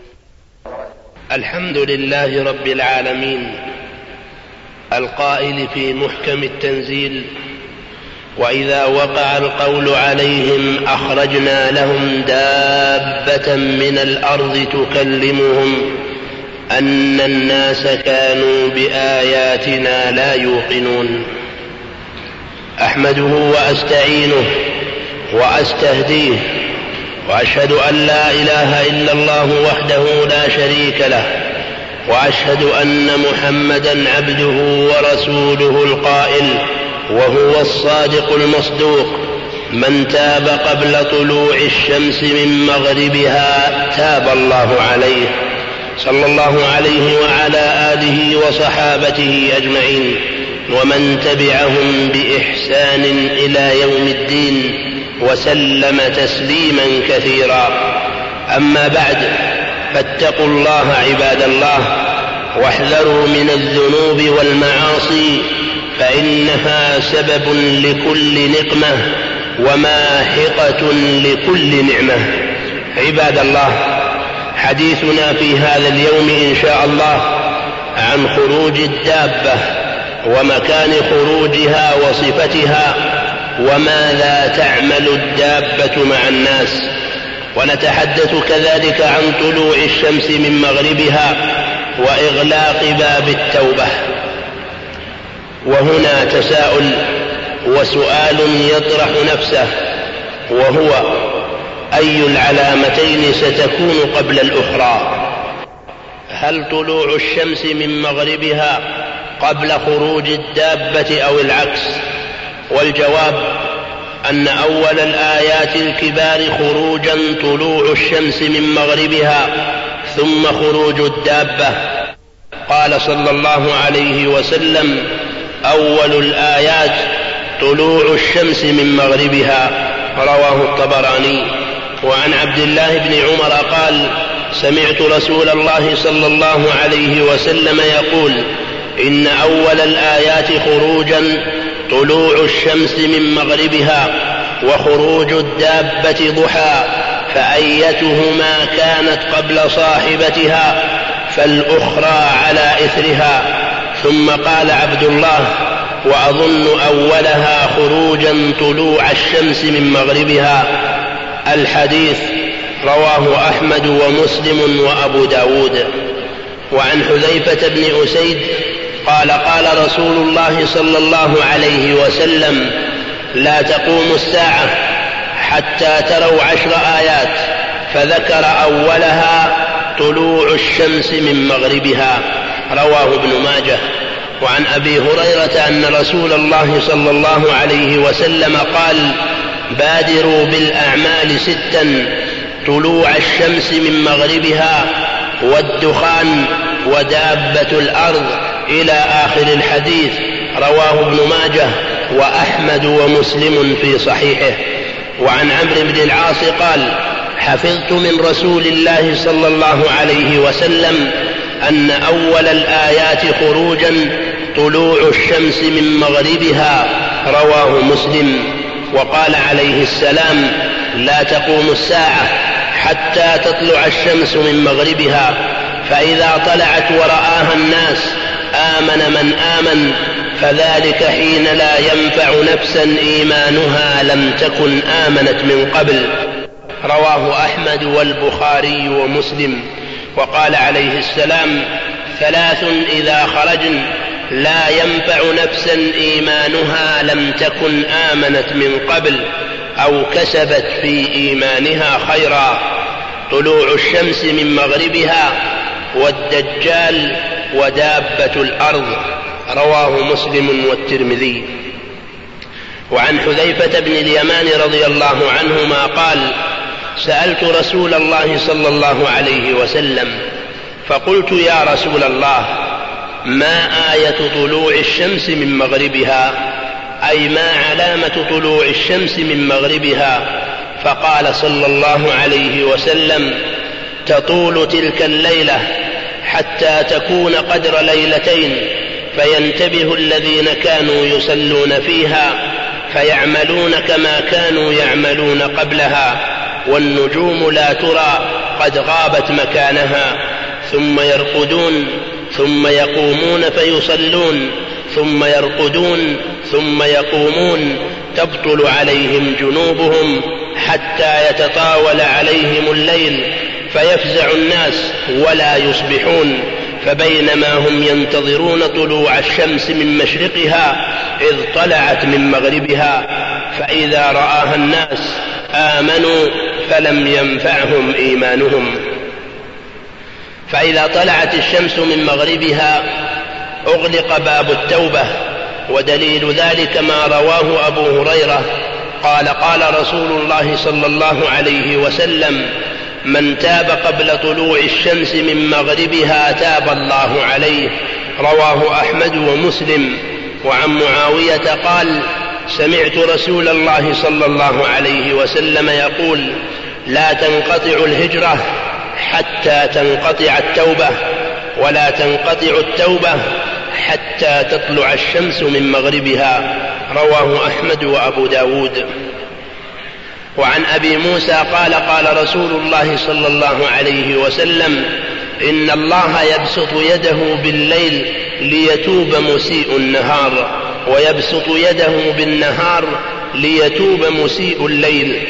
الحمد لله رب العالمين القائل في محكم التنزيل: وإذا وقع القول عليهم أخرجنا لهم دابة من الأرض تكلمهم أن الناس كانوا بآياتنا لا يوقنون. أحمده وأستعينه وأستهديه وأشهد أن لا إله إلا الله وحده لا شريك له، وأشهد أن محمدا عبده ورسوله القائل وهو الصادق المصدوق: من تاب قبل طلوع الشمس من مغربها تاب الله عليه. صلى الله عليه وعلى آله وصحابته أجمعين ومن تبعهم بإحسان إلى يوم الدين وسلم تسليما كثيرا. أما بعد، فاتقوا الله عباد الله واحذروا من الذنوب والمعاصي، فإنها سبب لكل نقمة وماحقة لكل نعمة. عباد الله، حديثنا في هذا اليوم إن شاء الله عن خروج الدابة ومكان خروجها وصفتها وماذا تعمل الدابة مع الناس، ونتحدث كذلك عن طلوع الشمس من مغربها وإغلاق باب التوبة. وهنا تساؤل وسؤال يطرح نفسه، وهو: أي العلامتين ستكون قبل الأخرى؟ هل طلوع الشمس من مغربها قبل خروج الدابة أو العكس؟ والجواب أن أول الآيات الكبار خروجا طلوع الشمس من مغربها ثم خروج الدابة. قال صلى الله عليه وسلم: أول الآيات طلوع الشمس من مغربها، رواه الطبراني. وعن عبد الله بن عمر قال: سمعت رسول الله صلى الله عليه وسلم يقول: إن أول الآيات خروجا طلوع الشمس من مغربها وخروج الدابة ضحى، فأيتهما كانت قبل صاحبتها فالأخرى على إثرها. ثم قال عبد الله: وأظن أولها خروجا طلوع الشمس من مغربها. الحديث رواه أحمد ومسلم وأبو داود. وعن حذيفة بن أسيد قال: قال رسول الله صلى الله عليه وسلم: لا تقوم الساعة حتى تروا عشر آيات، فذكر أولها طلوع الشمس من مغربها، رواه ابن ماجه. وعن أبي هريرة أن رسول الله صلى الله عليه وسلم قال: بادروا بالأعمال ستا: طلوع الشمس من مغربها، والدخان، ودابة الأرض، إلى آخر الحديث، رواه ابن ماجه وأحمد ومسلم في صحيحه. وعن عمرو بن العاص قال: حفظت من رسول الله صلى الله عليه وسلم أن أول الآيات خروجا طلوع الشمس من مغربها، رواه مسلم. وقال عليه السلام: لا تقوم الساعة حتى تطلع الشمس من مغربها، فإذا طلعت ورآها الناس آمن من آمن، فذلك حين لا ينفع نفسا إيمانها لم تكن آمنت من قبل. رواه أحمد والبخاري ومسلم. وقال عليه السلام: ثلاث إذا خرجن لا ينفع نفسا إيمانها لم تكن آمنت من قبل أو كسبت في إيمانها خيرا: طلوع الشمس من مغربها، والدجال، ودابة الأرض. رواه مسلم والترمذي. وعن حذيفة بن اليمان رضي الله عنهما قال: سألت رسول الله صلى الله عليه وسلم فقلت: يا رسول الله، ما آية طلوع الشمس من مغربها؟ أي ما علامة طلوع الشمس من مغربها؟ فقال صلى الله عليه وسلم: تطول تلك الليلة حتى تكون قدر ليلتين، فينتبه الذين كانوا يصلون فيها فيعملون كما كانوا يعملون قبلها، والنجوم لا ترى قد غابت مكانها، ثم يرقدون ثم يقومون فيصلون، ثم يرقدون ثم يقومون، تبطل عليهم جنوبهم حتى يتطاول عليهم الليل فيفزع الناس ولا يصبحون، فبينما هم ينتظرون طلوع الشمس من مشرقها إذ طلعت من مغربها، فإذا رآها الناس آمنوا فلم ينفعهم إيمانهم. فإذا طلعت الشمس من مغربها أغلق باب التوبة، ودليل ذلك ما رواه أبو هريرة قال: قال رسول الله صلى الله عليه وسلم: من تاب قبل طلوع الشمس من مغربها تاب الله عليه. رواه أحمد ومسلم. وعن معاوية قال: سمعت رسول الله صلى الله عليه وسلم يقول: لا تنقطع الهجرة حتى تنقطع التوبة، ولا تنقطع التوبة حتى تطلع الشمس من مغربها. رواه أحمد وأبو داود. وعن أبي موسى قال: قال رسول الله صلى الله عليه وسلم: إن الله يبسط يده بالليل ليتوب مسيء النهار، ويبسط يده بالنهار ليتوب مسيء الليل،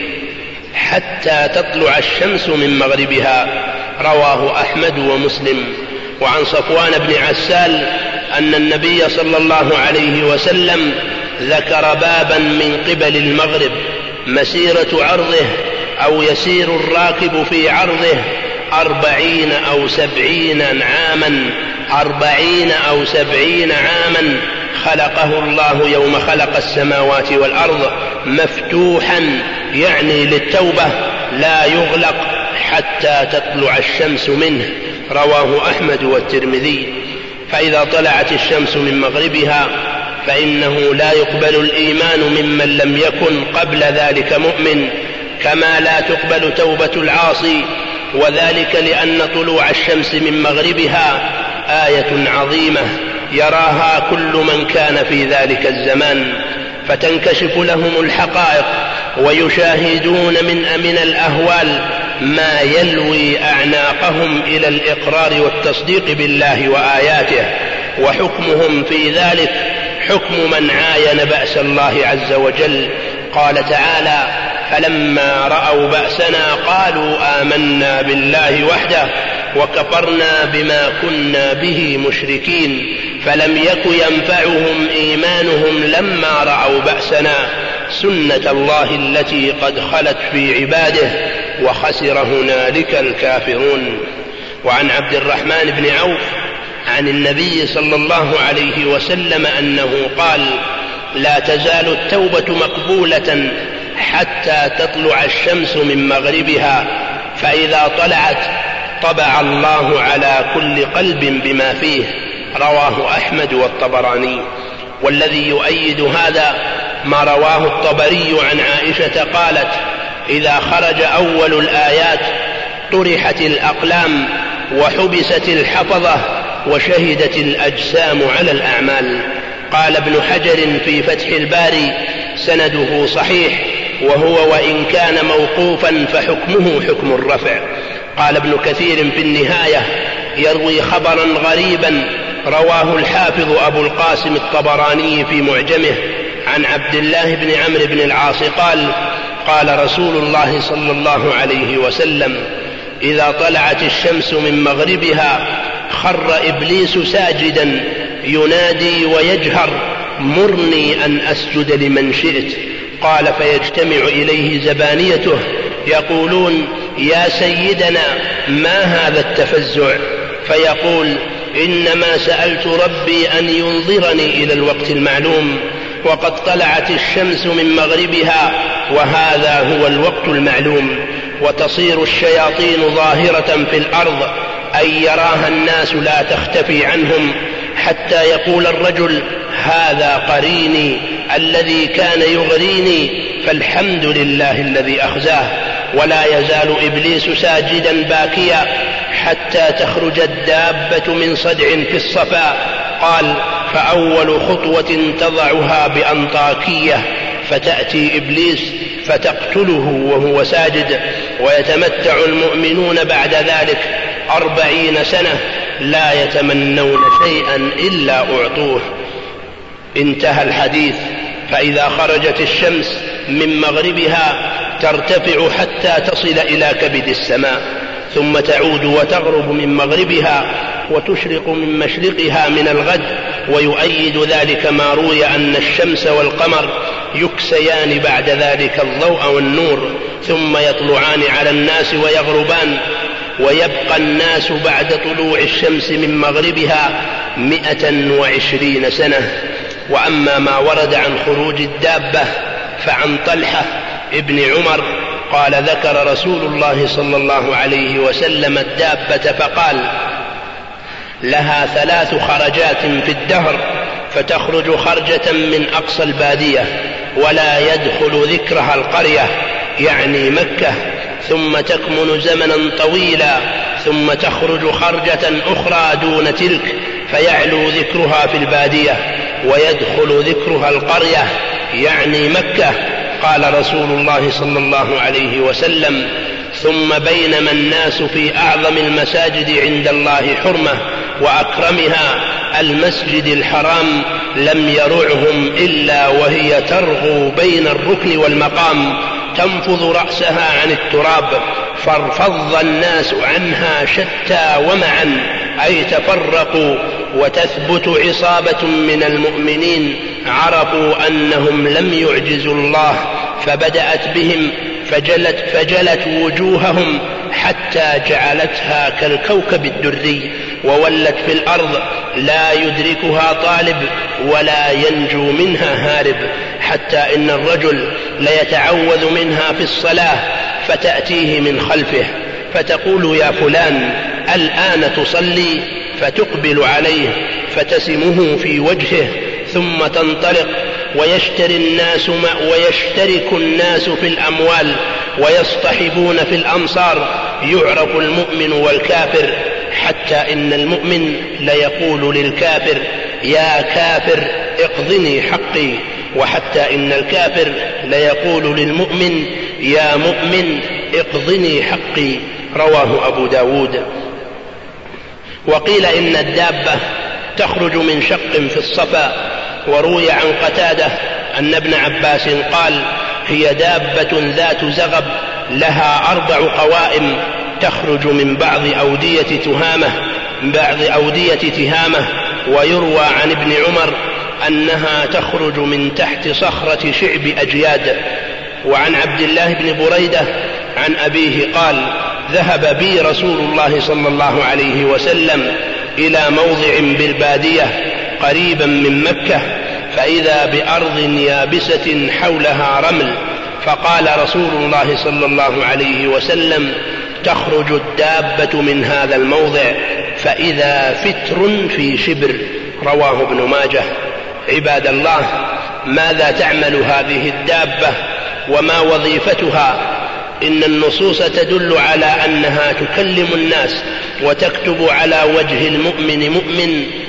حتى تطلع الشمس من مغربها. رواه أحمد ومسلم. وعن صفوان بن عسال أن النبي صلى الله عليه وسلم ذكر بابا من قبل المغرب مسيرة عرضه أو يسير الراكب في عرضه أربعين أو سبعين عاما أربعين أو سبعين عاما خلقه الله يوم خلق السماوات والأرض مفتوحا، يعني للتوبة، لا يغلق حتى تطلع الشمس منه. رواه أحمد والترمذي. فإذا طلعت الشمس من مغربها فإنه لا يقبل الإيمان ممن لم يكن قبل ذلك مؤمن، كما لا تقبل توبة العاصي، وذلك لأن طلوع الشمس من مغربها آية عظيمة يراها كل من كان في ذلك الزمان، فتنكشف لهم الحقائق ويشاهدون من من الأهوال ما يلوي أعناقهم إلى الإقرار والتصديق بالله وآياته، وحكمهم في ذلك حكم من عاين بأس الله عز وجل. قال تعالى: فلما رأوا بأسنا قالوا آمنا بالله وحده وكفرنا بما كنا به مشركين، فلم يك ينفعهم إيمانهم لما رأوا بأسنا، سنة الله التي قد خلت في عباده وخسر هنالك الكافرون. وعن عبد الرحمن بن عوف عن النبي صلى الله عليه وسلم أنه قال: لا تزال التوبة مقبولة حتى تطلع الشمس من مغربها، فإذا طلعت طبع الله على كل قلب بما فيه. رواه أحمد والطبراني. والذي يؤيد هذا ما رواه الطبري عن عائشة قالت: إذا خرج أول الآيات طرحت الأقلام وحبست الحفظة وشهدت الأجسام على الأعمال. قال ابن حجر في فتح الباري: سنده صحيح، وهو وإن كان موقوفا فحكمه حكم الرفع. قال ابن كثير في النهاية: يروي خبرا غريبا رواه الحافظ أبو القاسم الطبراني في معجمه عن عبد الله بن عمرو بن العاص قال: قال رسول الله صلى الله عليه وسلم: إذا طلعت الشمس من مغربها خر إبليس ساجدا ينادي ويجهر: مرني أن أسجد لمن شئت. قال: فيجتمع إليه زبانيته يقولون: يا سيدنا ما هذا التفزع؟ فيقول: إنما سألت ربي أن ينظرني إلى الوقت المعلوم، وقد طلعت الشمس من مغربها وهذا هو الوقت المعلوم. وتصير الشياطين ظاهرة في الأرض أن يراها الناس لا تختفي عنهم، حتى يقول الرجل: هذا قريني الذي كان يغريني، فالحمد لله الذي أخزاه. ولا يزال إبليس ساجدا باكيا حتى تخرج الدابة من صدع في الصفا. قال: فأول خطوة تضعها بأنطاكية، فتأتي إبليس فتقتله وهو ساجد، ويتمتع المؤمنون بعد ذلك أربعين سنة لا يتمنون شيئا إلا أعطوه. انتهى الحديث. فإذا خرجت الشمس من مغربها ترتفع حتى تصل إلى كبد السماء، ثم تعود وتغرب من مغربها وتشرق من مشرقها من الغد. ويؤيد ذلك ما روي أن الشمس والقمر يكسيان بعد ذلك الضوء والنور، ثم يطلعان على الناس ويغربان، ويبقى الناس بعد طلوع الشمس من مغربها مئة وعشرين سنة. وأما ما ورد عن خروج الدابة فعن طلحة ابن عمر قال: ذكر رسول الله صلى الله عليه وسلم الدابة فقال: لها ثلاث خرجات في الدهر، فتخرج خرجة من أقصى البادية ولا يدخل ذكرها القرية، يعني مكة، ثم تكمن زمنا طويلا، ثم تخرج خرجة أخرى دون تلك فيعلو ذكرها في البادية ويدخل ذكرها القرية، يعني مكة. قال رسول الله صلى الله عليه وسلم: ثم بينما الناس في أعظم المساجد عند الله حرمة وأكرمها المسجد الحرام لم يرعهم إلا وهي ترغو بين الركن والمقام تنفض رأسها عن التراب، فارفض الناس عنها شتى ومعا، أي تفرقوا، وتثبت عصابة من المؤمنين عرفوا أنهم لم يعجزوا الله، فبدأت بهم فجلت, فجلت وجوههم حتى جعلتها كالكوكب الدري، وولت في الأرض لا يدركها طالب ولا ينجو منها هارب، حتى إن الرجل ليتعوذ منها في الصلاة فتأتيه من خلفه فتقول: يا فلان الآن تصلي؟ فتقبل عليه فتسمه في وجهه ثم تنطلق، ويشتري الناس ويشترك الناس في الأموال ويصطحبون في الأمصار، يعرف المؤمن والكافر، حتى إن المؤمن ليقول للكافر: يا كافر اقضني حقي، وحتى إن الكافر ليقول للمؤمن: يا مؤمن اقضني حقي. رواه أبو داود. وقيل إن الدابة تخرج من شق في الصفا. وروي عن قتادة أن ابن عباس قال: هي دابة ذات زغب لها أربع قوائم تخرج من بعض أودية تهامة من بعض أودية تهامة. ويروى عن ابن عمر أنها تخرج من تحت صخرة شعب أجياد. وعن عبد الله بن بريدة عن أبيه قال: ذهب بي رسول الله صلى الله عليه وسلم إلى موضع بالبادية قريبا من مكة، فإذا بأرض يابسة حولها رمل، فقال رسول الله صلى الله عليه وسلم: تخرج الدابة من هذا الموضع، فإذا فتر في شبر. رواه ابن ماجه. عباد الله، ماذا تعمل هذه الدابة وما وظيفتها؟ إن النصوص تدل على أنها تكلم الناس وتكتب على وجه المؤمن مؤمن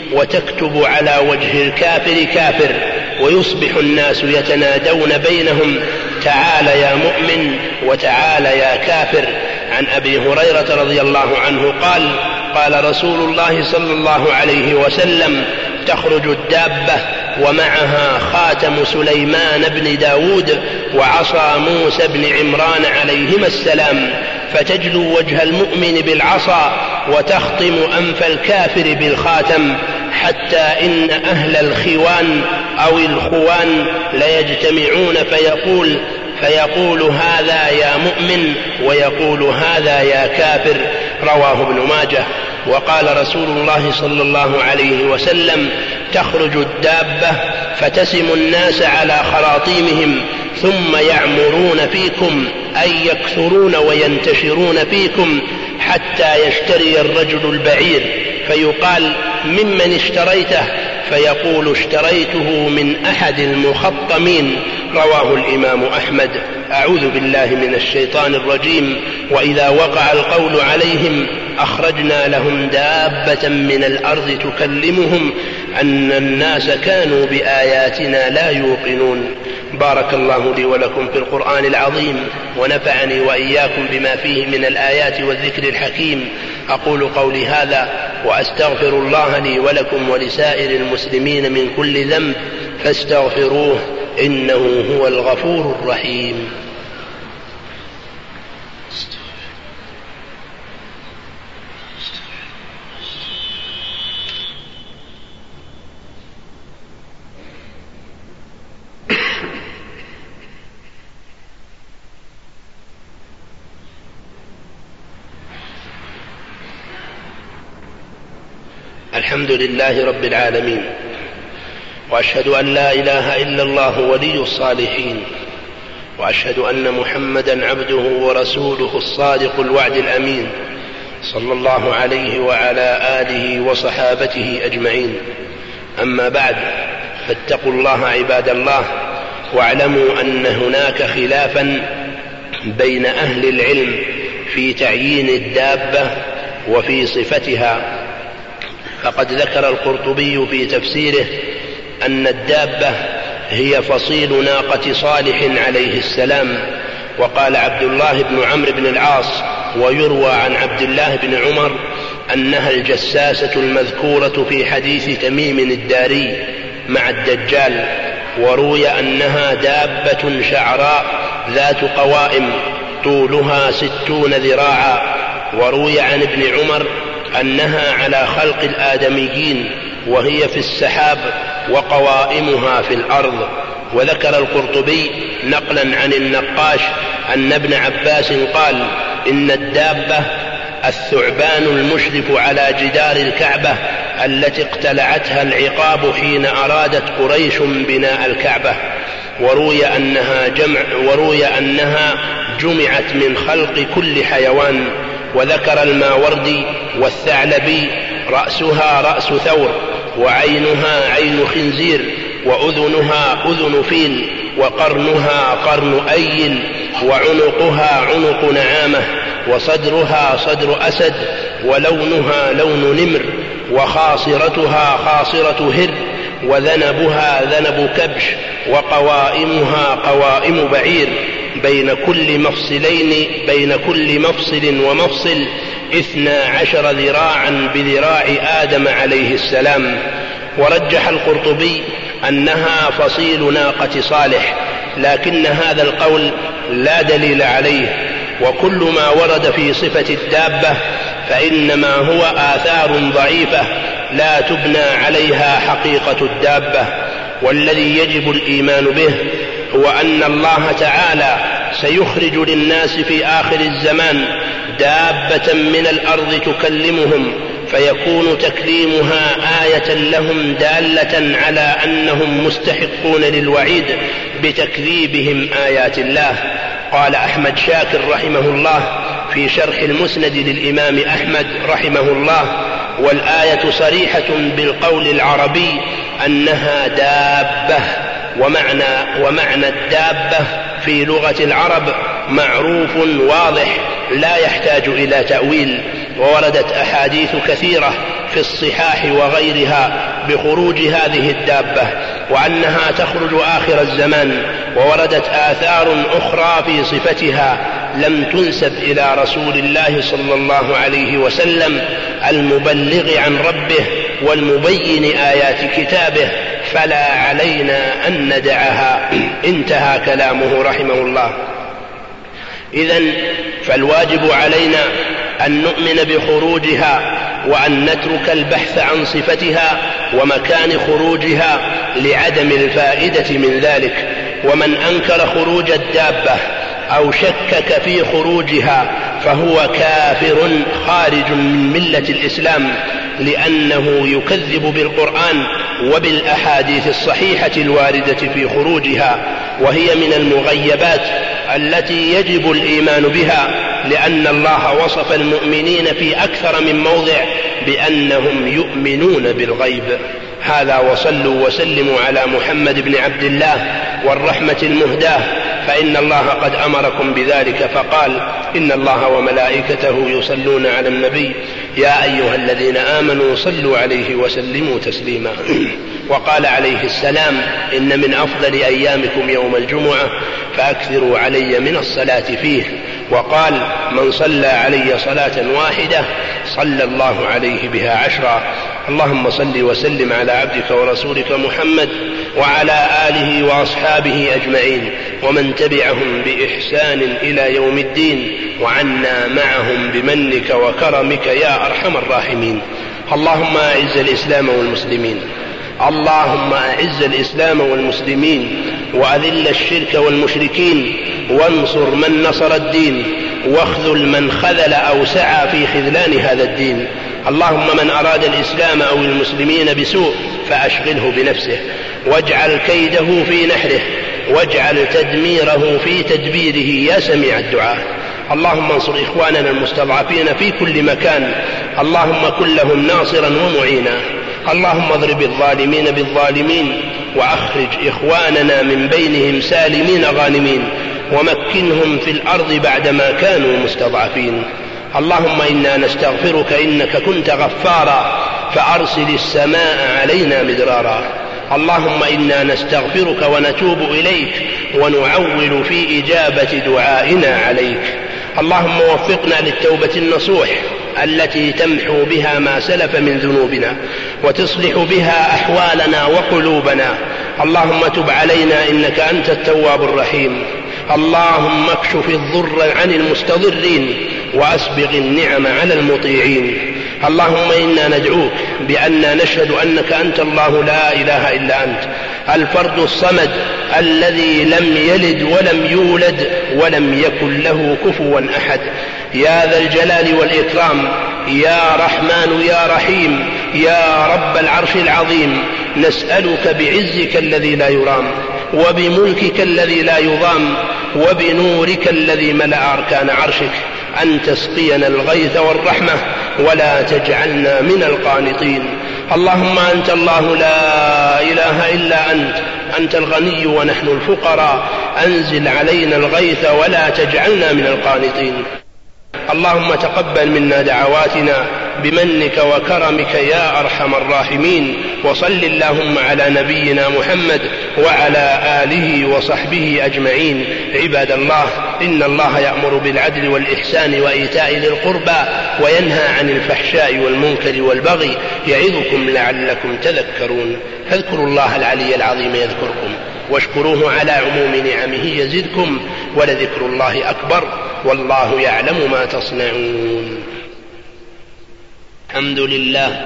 وتكتب على وجه الكافر كافر، ويصبح الناس يتنادون بينهم تعال يا مؤمن وتعال يا كافر. عن أبي هريرة رضي الله عنه قال قال رسول الله صلى الله عليه وسلم: تخرج الدابة ومعها خاتم سليمان بن داود وعصا موسى بن عمران عليهما السلام، فتجلو وجه المؤمن بالعصا وتخطم أنف الكافر بالخاتم، حتى إن أهل الخوان أو الخوان ليجتمعون فيقول فيقول هذا يا مؤمن ويقول هذا يا كافر. رواه ابن ماجه. وقال رسول الله صلى الله عليه وسلم: تخرج الدابة فتسم الناس على خراطيمهم ثم يعمرون فيكم أي يكثرون وينتشرون فيكم حتى يشتري الرجل البعير فيقال: ممن اشتريته؟ فيقول: اشتريته من أحد المخطمين. رواه الإمام أحمد. أعوذ بالله من الشيطان الرجيم. وإذا وقع القول عليهم أخرجنا لهم دابة من الأرض تكلمهم أن الناس كانوا بآياتنا لا يوقنون. بارك الله لي ولكم في القرآن العظيم، ونفعني وإياكم بما فيه من الآيات والذكر الحكيم. أقول قولي هذا وأستغفر الله لي ولكم ولسائر المسلمين من كل ذنب، فاستغفروه إنه هو الغفور الرحيم. الحمد لله رب العالمين، وأشهد أن لا إله إلا الله ولي الصالحين، وأشهد أن محمدا عبده ورسوله الصادق الوعد الأمين، صلى الله عليه وعلى آله وصحابته أجمعين. أما بعد، فاتقوا الله عباد الله، واعلموا أن هناك خلافا بين أهل العلم في تعيين الدابة وفي صفتها. فقد ذكر القرطبي في تفسيره أن الدابة هي فصيل ناقة صالح عليه السلام. وقال عبد الله بن عمرو بن العاص: ويروى عن عبد الله بن عمر أنها الجساسة المذكورة في حديث تميم الداري مع الدجال. وروي أنها دابة شعراء ذات قوائم طولها ستون ذراعا. وروي عن ابن عمر أنها على خلق الآدميين وهي في السحاب وقوائمها في الأرض. وذكر القرطبي نقلا عن النقاش أن ابن عباس قال: إن الدابة الثعبان المشرف على جدار الكعبة التي اقتلعتها العقاب حين أرادت قريش بناء الكعبة. وروي أنها, جمع وروي أنها جمعت من خلق كل حيوان. وذكر الماوردي والثعلبي: رأسها رأس ثور، وعينها عين خنزير، وأذنها أذن فيل، وقرنها قرن أيل، وعنقها عنق نعامة، وصدرها صدر أسد، ولونها لون نمر، وخاصرتها خاصرة هر، وذنبها ذنب كبش، وقوائمها قوائم بعير، بين كل مفصلين بين كل مفصل ومفصل اثنا عشر ذراعا بذراع آدم عليه السلام. ورجح القرطبي أنها فصيل ناقة صالح، لكن هذا القول لا دليل عليه. وكل ما ورد في صفة الدابة فإنما هو آثار ضعيفة لا تبنى عليها حقيقة الدابة. والذي يجب الإيمان به هو أن الله تعالى سيخرج للناس في آخر الزمان دابة من الأرض تكلمهم، فيكون تكليمها آية لهم دالة على أنهم مستحقون للوعيد بتكذيبهم آيات الله. قال أحمد شاكر رحمه الله في شرح المسند للإمام أحمد رحمه الله: والآية صريحة بالقول العربي أنها دابة. ومعنى, ومعنى الدابة في لغة العرب معروف واضح لا يحتاج إلى تأويل. ووردت أحاديث كثيرة في الصحاح وغيرها بخروج هذه الدابة، وأنها تخرج آخر الزمان، ووردت آثار أخرى في صفتها لم تنسب إلى رسول الله صلى الله عليه وسلم المبلغ عن ربه والمبين آيات كتابه، فلا علينا أن ندعها. انتهى كلامه رحمه الله. إذن فالواجب علينا أن نؤمن بخروجها، وأن نترك البحث عن صفتها ومكان خروجها لعدم الفائدة من ذلك. ومن أنكر خروج الدابة أو شكك في خروجها فهو كافر خارج من ملة الإسلام، لأنه يكذب بالقرآن وبالأحاديث الصحيحة الواردة في خروجها، وهي من المغيبات التي يجب الإيمان بها، لأن الله وصف المؤمنين في أكثر من موضع بأنهم يؤمنون بالغيب. هذا، وصلوا وسلموا على محمد بن عبد الله والرحمة المهداة، فإن الله قد أمركم بذلك فقال: إن الله وملائكته يصلون على النبي يا أيها الذين آمنوا صلوا عليه وسلموا تسليما. وقال عليه السلام: إن من أفضل أيامكم يوم الجمعة فأكثروا علي من الصلاة فيه. وقال: من صلى علي صلاة واحدة صلى الله عليه بها عشرا. اللهم صل وسلم على عبدك ورسولك محمد وعلى آله وأصحابه أجمعين، ومن تبعهم بإحسان إلى يوم الدين، وعنا معهم بمنك وكرمك يا أرحم الراحمين. اللهم أعز الإسلام والمسلمين اللهم أعز الإسلام والمسلمين، وأذل الشرك والمشركين، وانصر من نصر الدين، واخذل من خذل أو سعى في خذلان هذا الدين. اللهم من أراد الإسلام أو المسلمين بسوء فأشغله بنفسه، واجعل كيده في نحره، واجعل تدميره في تدبيره يا سميع الدعاء. اللهم انصر إخواننا المستضعفين في كل مكان، اللهم كن لهم ناصرا ومعينا. اللهم اضرب الظالمين بالظالمين، وأخرج إخواننا من بينهم سالمين غانمين، ومكنهم في الأرض بعدما كانوا مستضعفين. اللهم إنا نستغفرك إنك كنت غفارا فأرسل السماء علينا مدرارا. اللهم إنا نستغفرك ونتوب إليك ونعول في إجابة دعائنا عليك. اللهم وفقنا للتوبة النصوح التي تمحو بها ما سلف من ذنوبنا وتصلح بها أحوالنا وقلوبنا. اللهم تب علينا إنك أنت التواب الرحيم. اللهم اكشف الضر عن المستضرين وأسبغ النعم على المطيعين. اللهم إنا ندعوك بأننا نشهد أنك أنت الله لا إله إلا أنت الفرد الصمد الذي لم يلد ولم يولد ولم يكن له كفوا أحد. يا ذا الجلال والإكرام، يا رحمن يا رحيم، يا رب العرش العظيم، نسألك بعزك الذي لا يرام، وبملكك الذي لا يضام، وبنورك الذي ملأ أركان عرشك أن تسقينا الغيث والرحمة ولا تجعلنا من القانطين. اللهم أنت الله لا إله إلا أنت، أنت الغني ونحن الفقراء، أنزل علينا الغيث ولا تجعلنا من القانطين. اللهم تقبل منا دعواتنا بمنك وكرمك يا أرحم الراحمين. وصل اللهم على نبينا محمد وعلى آله وصحبه أجمعين. عباد الله، إن الله يأمر بالعدل والإحسان وإيتاء ذي القربى وينهى عن الفحشاء والمنكر والبغي، يعظكم لعلكم تذكرون. فاذكروا الله العلي العظيم يذكركم، واشكروه على عموم نعمه يزدكم، ولذكر الله أكبر، والله يعلم ما تصنعون. الحمد لله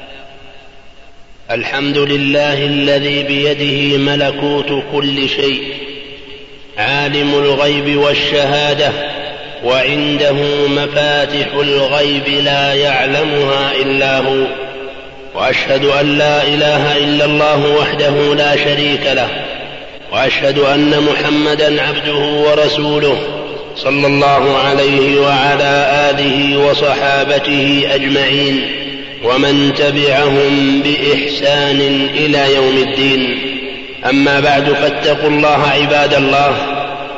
الحمد لله الذي بيده ملكوت كل شيء، عالم الغيب والشهادة، وعنده مفاتح الغيب لا يعلمها إلا هو. وأشهد أن لا إله إلا الله وحده لا شريك له، وأشهد أن محمدا عبده ورسوله صلى الله عليه وعلى آله وصحابته أجمعين، ومن تبعهم بإحسان إلى يوم الدين. أما بعد، فاتقوا الله عباد الله،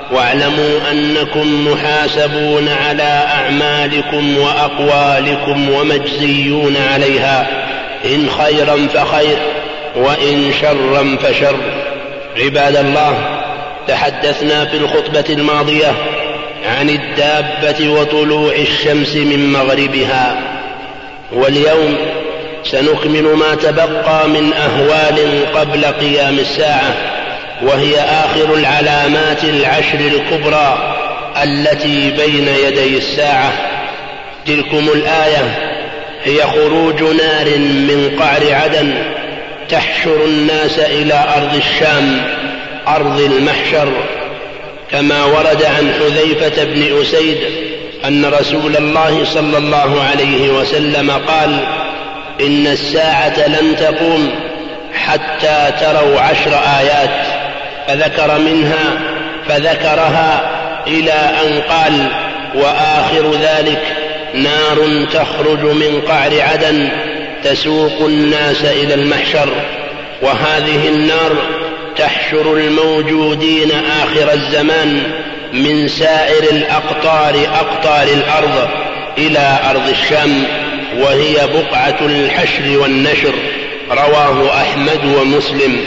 واعلموا أنكم محاسبون على أعمالكم وأقوالكم ومجزيون عليها، إن خيرا فخير وإن شرا فشر. عباد الله، تحدثنا في الخطبة الماضية عن الدابة وطلوع الشمس من مغربها، واليوم سنكمل ما تبقى من أهوال قبل قيام الساعة، وهي آخر العلامات العشر الكبرى التي بين يدي الساعة. تلكم الآية هي خروج نار من قعر عدن تحشر الناس إلى أرض الشام، أرض المحشر، كما ورد عن حذيفة بن أسيد أن رسول الله صلى الله عليه وسلم قال: إن الساعة لن تقوم حتى تروا عشر آيات، فذكر منها فذكرها إلى أن قال: وآخر ذلك نار تخرج من قعر عدن تسوق الناس إلى المحشر. وهذه النار تحشر الموجودين آخر الزمان من سائر الأقطار أقطار الأرض إلى أرض الشام، وهي بقعة الحشر والنشر. رواه أحمد ومسلم.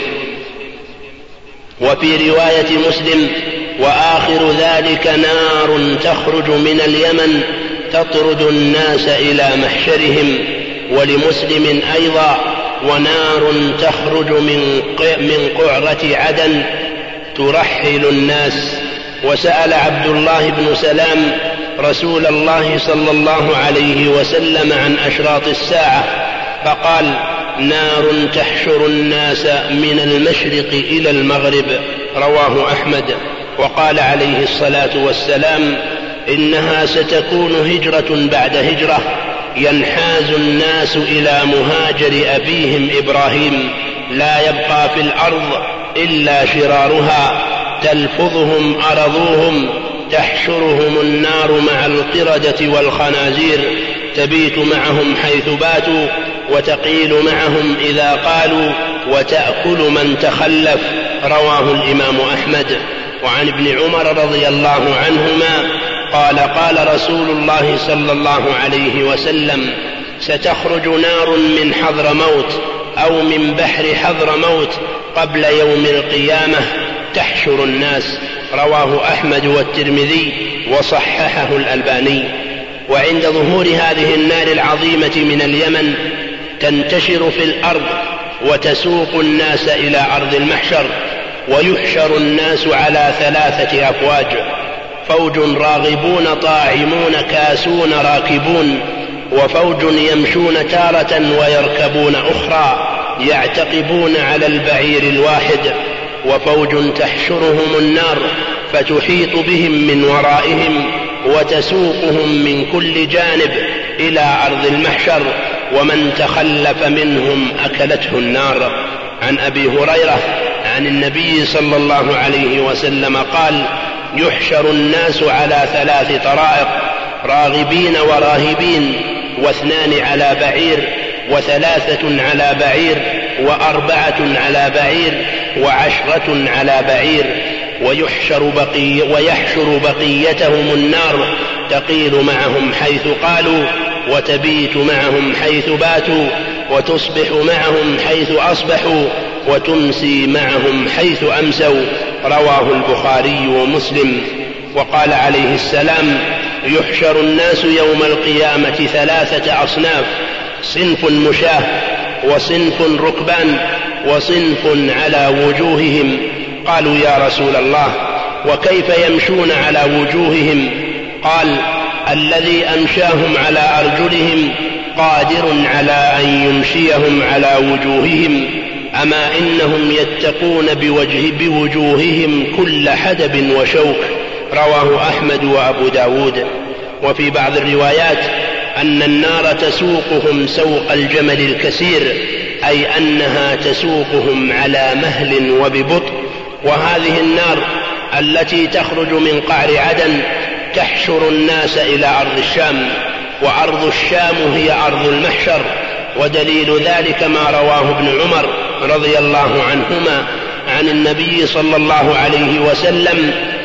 وفي رواية مسلم: وآخر ذلك نار تخرج من اليمن تطرد الناس إلى محشرهم. ولمسلم أيضا: ونار تخرج من قعرة عدن ترحل الناس. وسأل عبد الله بن سلام رسول الله صلى الله عليه وسلم عن أشراط الساعة، فقال: نار تحشر الناس من المشرق إلى المغرب. رواه أحمد. وقال عليه الصلاة والسلام: إنها ستكون هجرة بعد هجرة، ينحاز الناس إلى مهاجر أبيهم إبراهيم، لا يبقى في الأرض إلا شرارها، تلفظهم أرضوهم، تحشرهم النار مع القردة والخنازير، تبيت معهم حيث باتوا، وتقيل معهم إذا قالوا، وتأكل من تخلف. رواه الإمام أحمد. وعن ابن عمر رضي الله عنهما قال: قال رسول الله صلى الله عليه وسلم: ستخرج نار من حضرموت أو من بحر حضرموت قبل يوم القيامة تحشر الناس. رواه أحمد والترمذي وصححه الألباني. وعند ظهور هذه النار العظيمة من اليمن تنتشر في الأرض وتسوق الناس إلى أرض المحشر، ويحشر الناس على ثلاثة أفواج: فوج راغبون طاعمون كاسون راكبون، وفوج يمشون تارة ويركبون أخرى يعتقبون على البعير الواحد، وفوج تحشرهم النار فتحيط بهم من ورائهم وتسوقهم من كل جانب إلى أرض المحشر، ومن تخلف منهم أكلته النار. عن أبي هريرة عن النبي صلى الله عليه وسلم قال: يحشر الناس على ثلاث طرائق: راغبين وراهبين، واثنان على بعير، وثلاثة على بعير، وأربعة على بعير، وعشرة على بعير. ويحشر, بقي ويحشر بقيتهم النار تقيل معهم حيث قالوا، وتبيت معهم حيث باتوا، وتصبح معهم حيث أصبحوا، وتمسي معهم حيث أمسوا. رواه البخاري ومسلم. وقال عليه السلام: يحشر الناس يوم القيامة ثلاثة أصناف: صنف مشاة، وصنف ركبان، وصنف على وجوههم. قالوا: يا رسول الله، وكيف يمشون على وجوههم؟ قال: الذي أمشاهم على أرجلهم قادر على أن يمشيهم على وجوههم، أما إنهم يتقون بوجه بوجوههم كل حدب وشوك. رواه أحمد وأبو داود. وفي بعض الروايات أن النار تسوقهم سوق الجمل الكسير، أي أنها تسوقهم على مهل وببطء. وهذه النار التي تخرج من قعر عدن تحشر الناس إلى أرض الشام، وأرض الشام هي أرض المحشر. ودليل ذلك ما رواه ابن عمر رضي الله عنهما عن النبي صلى الله عليه وسلم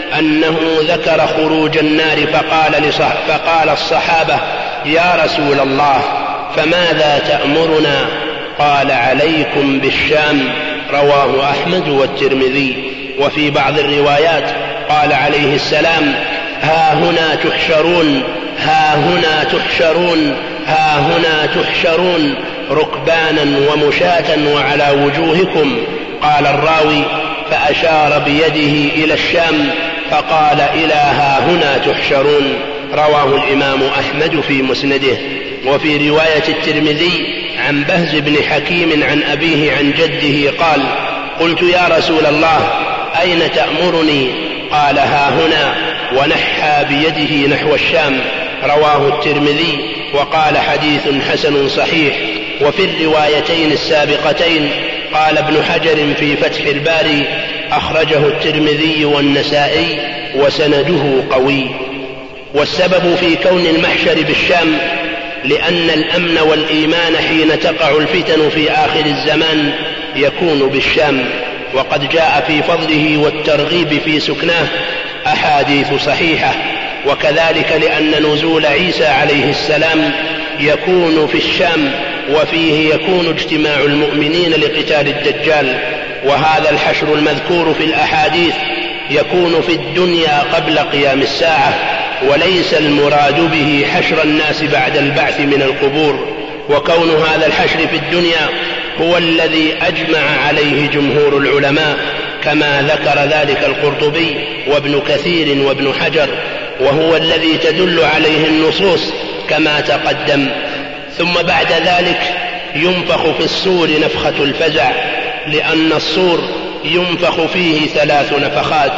أنه ذكر خروج النار فقال, فقال الصحابة: يا رسول الله فماذا تأمرنا؟ قال: عليكم بالشام. رواه أحمد والترمذي. وفي بعض الروايات قال عليه السلام: ها هنا تحشرون ها هنا تحشرون ها هنا تحشرون ركبانا ومشاة وعلى وجوهكم. قال الراوي: فأشار بيده إلى الشام فقال: إلى ها هنا تحشرون. رواه الإمام أحمد في مسنده. وفي رواية الترمذي عن بهز بن حكيم عن أبيه عن جده قال: قلت: يا رسول الله أين تأمرني؟ قال: ها هنا، ونحى بيده نحو الشام. رواه الترمذي وقال: حديث حسن صحيح. وفي الروايتين السابقتين قال ابن حجر في فتح الباري: أخرجه الترمذي والنسائي وسنده قوي. والسبب في كون المحشر بالشام لأن الأمن والإيمان حين تقع الفتن في آخر الزمان يكون بالشام، وقد جاء في فضله والترغيب في سكناه أحاديث صحيحة. وكذلك لأن نزول عيسى عليه السلام يكون في الشام، وفيه يكون اجتماع المؤمنين لقتال الدجال. وهذا الحشر المذكور في الأحاديث يكون في الدنيا قبل قيام الساعة، وليس المراد به حشر الناس بعد البعث من القبور. وكون هذا الحشر في الدنيا هو الذي أجمع عليه جمهور العلماء، كما ذكر ذلك القرطبي وابن كثير وابن حجر، وهو الذي تدل عليه النصوص كما تقدم. ثم بعد ذلك ينفخ في الصور نفخة الفزع، لأن الصور ينفخ فيه ثلاث نفخات: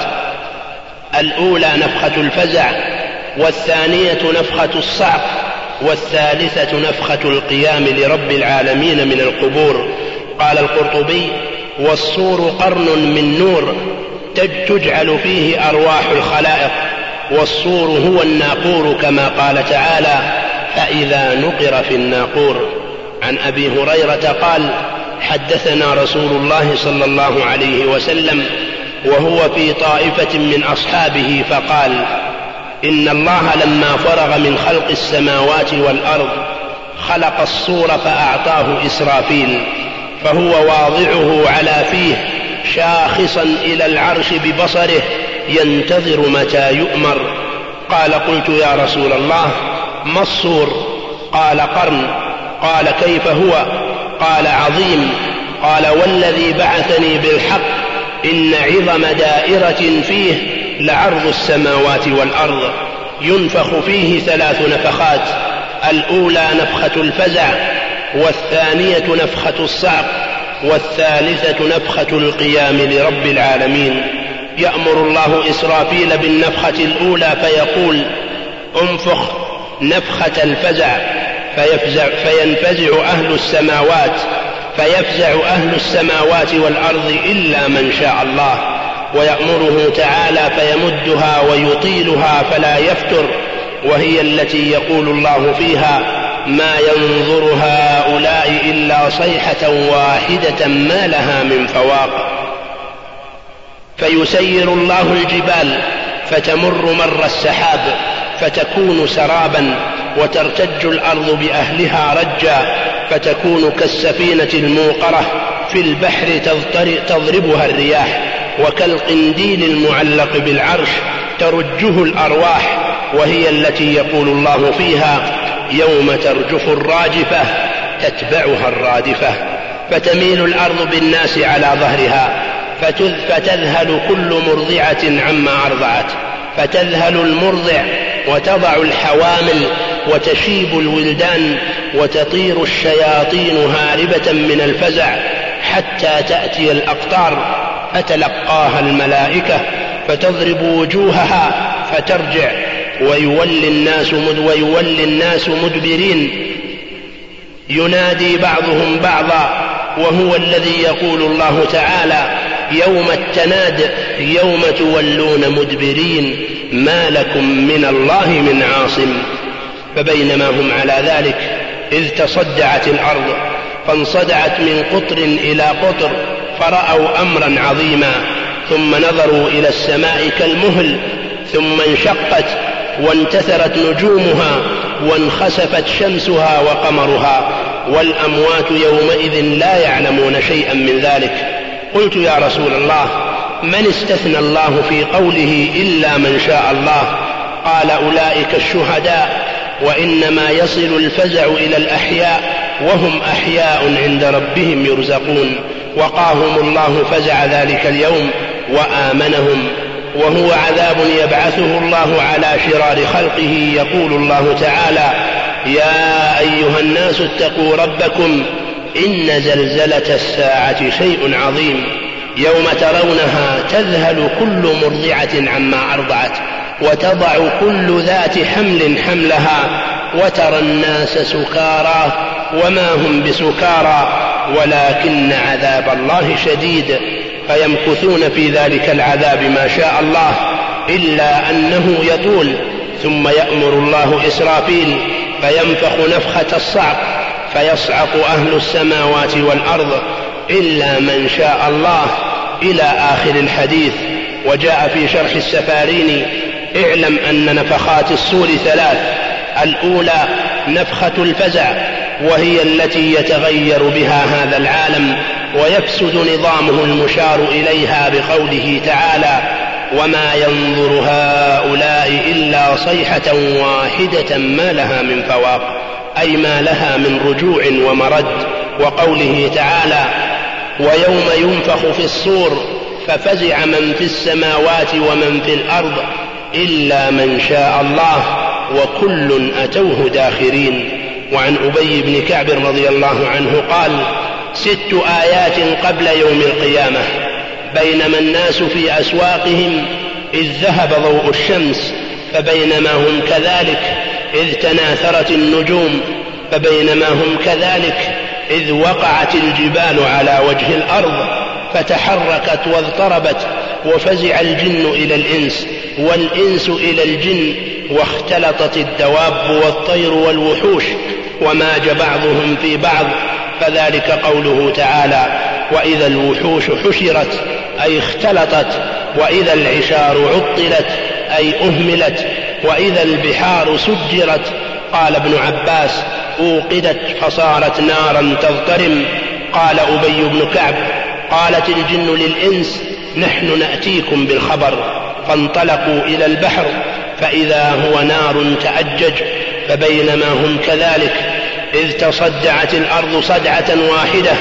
الأولى نفخة الفزع، والثانية نفخة الصعق، والثالثة نفخة القيام لرب العالمين من القبور. قال القرطبي: والصور قرن من نور تجعل فيه أرواح الخلائق، والصور هو الناقور كما قال تعالى: فإذا نقر في الناقور. عن أبي هريرة قال: حدثنا رسول الله صلى الله عليه وسلم وهو في طائفة من أصحابه فقال: إن الله لما فرغ من خلق السماوات والأرض خلق الصور فأعطاه إسرافيل، فهو واضعه على فيه شاخصا إلى العرش ببصره ينتظر متى يؤمر. قال: قلت: يا رسول الله ما الصور؟ قال: قرن. قال: كيف هو؟ قال: عظيم. قال: والذي بعثني بالحق إن عظم دائرة فيه لعرض السماوات والأرض، ينفخ فيه ثلاث نفخات: الأولى نفخة الفزع، والثانية نفخة الصعق، والثالثة نفخة القيام لرب العالمين. يأمر الله إسرافيل بالنفخة الأولى فيقول: انفخ نفخة الفزع، فيفزع فينفزع أهل السماوات فيفزع أهل السماوات والأرض إلا من شاء الله، ويأمره تعالى فيمدها ويطيلها فلا يفتر، وهي التي يقول الله فيها: ما ينظر هؤلاء إلا صيحة واحدة ما لها من فواق. فيسير الله الجبال فتمر مر السحاب فتكون سرابا، وترتج الأرض بأهلها رجا فتكون كالسفينة الموقرة في البحر تضربها الرياح، وكالقنديل المعلق بالعرش ترجه الأرواح، وهي التي يقول الله فيها: يوم ترجف الراجفة تتبعها الرادفة، فتميل الأرض بالناس على ظهرها فتذهل كل مرضعة عما أرضعت، فتذهل المرضع وتضع الحوامل وتشيب الولدان وتطير الشياطين هاربة من الفزع حتى تأتي الأقطار فتلقاها الملائكة فتضرب وجوهها فترجع، ويولي الناس مد ويولي الناس مدبرين، ينادي بعضهم بعضا، وهو الذي يقول الله تعالى: يوم التناد يوم تولون مدبرين ما لكم من الله من عاصم. فبينما هم على ذلك إذ تصدعت الأرض فانصدعت من قطر إلى قطر فرأوا أمرا عظيما، ثم نظروا إلى السماء كالمهل ثم انشقت وانتثرت نجومها وانخسفت شمسها وقمرها والأموات يومئذ لا يعلمون شيئا من ذلك. قلت يا رسول الله من استثنى الله في قوله إلا من شاء الله؟ قال أولئك الشهداء، وإنما يصل الفزع إلى الأحياء وهم أحياء عند ربهم يرزقون. وقاهم الله فزع ذلك اليوم وآمنهم، وهو عذاب يبعثه الله على شرار خلقه. يقول الله تعالى: يا أيها الناس اتقوا ربكم إن زلزلة الساعة شيء عظيم يوم ترونها تذهل كل مرضعة عما أرضعت وتضع كل ذات حمل حملها وترى الناس سكارى وما هم بسكارى ولكن عذاب الله شديد. فيمكثون في ذلك العذاب ما شاء الله إلا أنه يطول. ثم يأمر الله إسرافيل فينفخ نفخة الصعق فيصعق أهل السماوات والأرض إلا من شاء الله إلى آخر الحديث. وجاء في شرح السفاريني: اعلم أن نفخات الصور ثلاث: الأولى نفخة الفزع وهي التي يتغير بها هذا العالم ويفسد نظامه المشار إليها بقوله تعالى: وما ينظر هؤلاء إلا صيحة واحدة ما لها من فواق، أي ما لها من رجوع ومرد. وقوله تعالى: ويوم ينفخ في الصور ففزع من في السماوات ومن في الأرض إلا من شاء الله وكل أتوه داخرين. وعن أبي بن كعب رضي الله عنه قال: ست آيات قبل يوم القيامة بينما الناس في أسواقهم إذ ذهب ضوء الشمس فبينما هم كذلك إذ تناثرت النجوم فبينما هم كذلك إذ وقعت الجبال على وجه الأرض فتحركت واضطربت وفزع الجن إلى الإنس والإنس إلى الجن واختلطت الدواب والطير والوحوش وماج بعضهم في بعض. فذلك قوله تعالى: وإذا الوحوش حشرت أي اختلطت، وإذا العشار عطلت أي أهملت، وإذا البحار سجرت. قال ابن عباس: أوقدت فصارت نارا تضطرم. قال أبي بن كعب: قالت الجن للإنس: نحن نأتيكم بالخبر. فانطلقوا إلى البحر فإذا هو نار تأجج. فبينما هم كذلك إذ تصدعت الأرض صدعة واحدة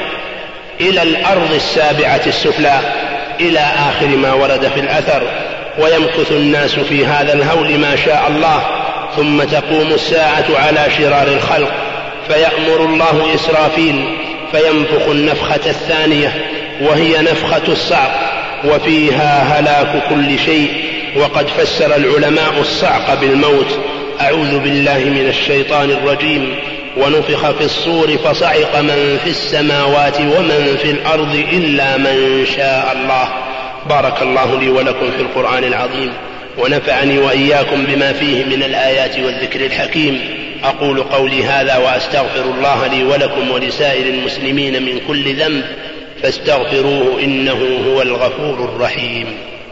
إلى الأرض السابعة السفلى إلى آخر ما ورد في الأثر. ويمكث الناس في هذا الهول ما شاء الله، ثم تقوم الساعة على شرار الخلق فيأمر الله إسرافيل فينفخ النفخة الثانية وهي نفخة الصعق وفيها هلاك كل شيء. وقد فسر العلماء الصعق بالموت. أعوذ بالله من الشيطان الرجيم. ونفخ في الصور فصعق من في السماوات ومن في الأرض إلا من شاء الله. بارك الله لي ولكم في القرآن العظيم ونفعني وإياكم بما فيه من الآيات والذكر الحكيم. أقول قولي هذا وأستغفر الله لي ولكم ولسائر المسلمين من كل ذنب فاستغفروه إنه هو الغفور الرحيم.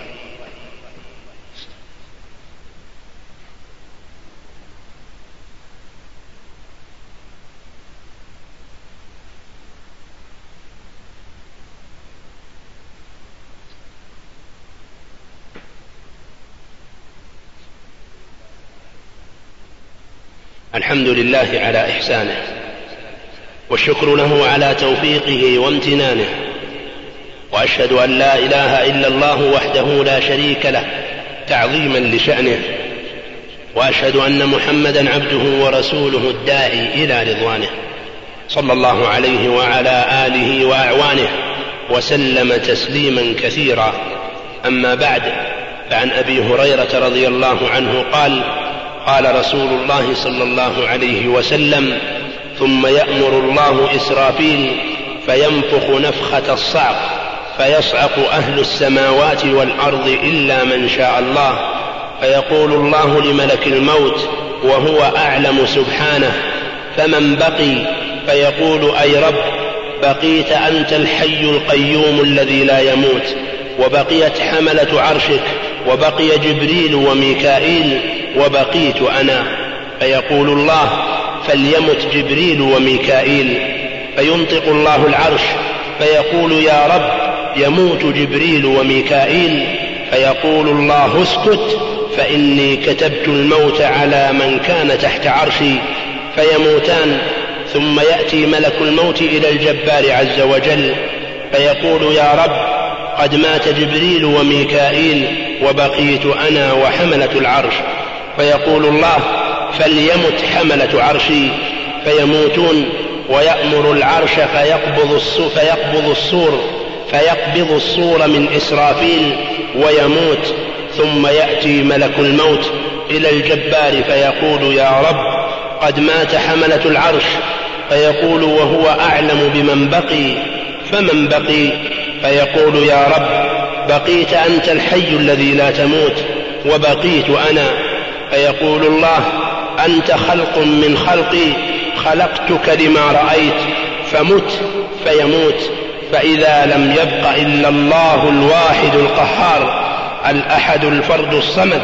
الحمد لله على إحسانه والشكر له على توفيقه وامتنانه، وأشهد أن لا إله إلا الله وحده لا شريك له تعظيما لشأنه، وأشهد أن محمدا عبده ورسوله الداعي إلى رضوانه صلى الله عليه وعلى آله وأعوانه وسلم تسليما كثيرا. أما بعد، فعن أبي هريرة رضي الله عنه قال: قال رسول الله صلى الله عليه وسلم: ثم يأمر الله إسرافيل فينفخ نفخة الصعق فيصعق أهل السماوات والأرض إلا من شاء الله، فيقول الله لملك الموت وهو أعلم سبحانه: فمن بقي؟ فيقول: أي رب، بقيت أنت الحي القيوم الذي لا يموت، وبقيت حملة عرشك، وبقي جبريل وميكائيل، وبقيت أنا. فيقول الله: فليمت جبريل وميكائيل. فينطق الله العرش فيقول: يا رب، يموت جبريل وميكائيل. فيقول الله: اسكت، فإني كتبت الموت على من كان تحت عرشي. فيموتان، ثم يأتي ملك الموت إلى الجبار عز وجل فيقول: يا رب، قد مات جبريل وميكائيل، وبقيت أنا وحملة العرش. فيقول الله: فليمت حملة عرشي. فيموتون، ويأمر العرش فيقبض الصور, فيقبض الصور فيقبض الصور من إسرافيل ويموت. ثم يأتي ملك الموت إلى الجبار فيقول: يا رب، قد مات حملة العرش. فيقول وهو أعلم بمن بقي: فمن بقي؟ فيقول: يا رب، بقيت أنت الحي الذي لا تموت، وبقيت أنا. فيقول الله: أنت خلق من خلقي، خلقتك لما رأيت، فمت. فيموت. فإذا لم يبق إلا الله الواحد القهار الأحد الفرد الصمد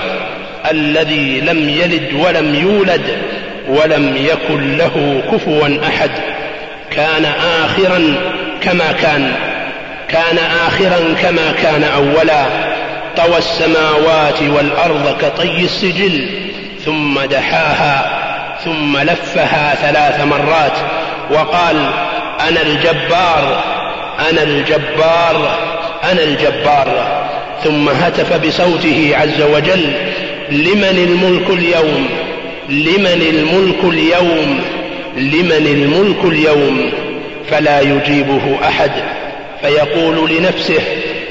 الذي لم يلد ولم يولد ولم يكن له كفوا أحد، كان آخرا كما كان كان آخرا كما كان أولا، طوى السماوات والأرض كطي السجل، ثم دحاها ثم لفها ثلاث مرات وقال: أنا الجبار، أنا الجبار، أنا الجبار. ثم هتف بصوته عز وجل: لمن الملك اليوم؟ لمن الملك اليوم؟ لمن الملك اليوم؟ فلا يجيبه أحد. فيقول لنفسه: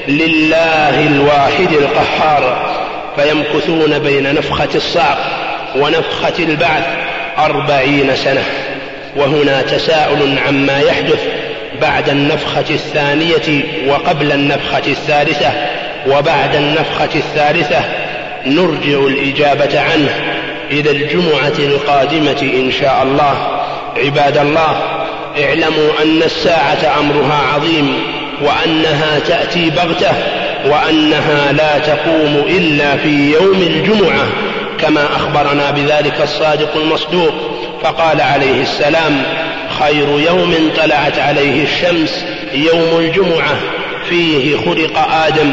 لله الواحد القهار. فيمكثون بين نفخة الصعق ونفخة البعث أربعين سنة. وهنا تساؤل عما يحدث بعد النفخة الثانية وقبل النفخة الثالثة. وبعد النفخة الثالثة نرجع الإجابة عنه إلى الجمعة القادمة إن شاء الله. عباد الله، اعلموا أن الساعة أمرها عظيم، وأنها تأتي بغتة، وأنها لا تقوم إلا في يوم الجمعة، كما أخبرنا بذلك الصادق المصدوق. فقال عليه السلام: خير يوم طلعت عليه الشمس يوم الجمعة، فيه خلق آدم،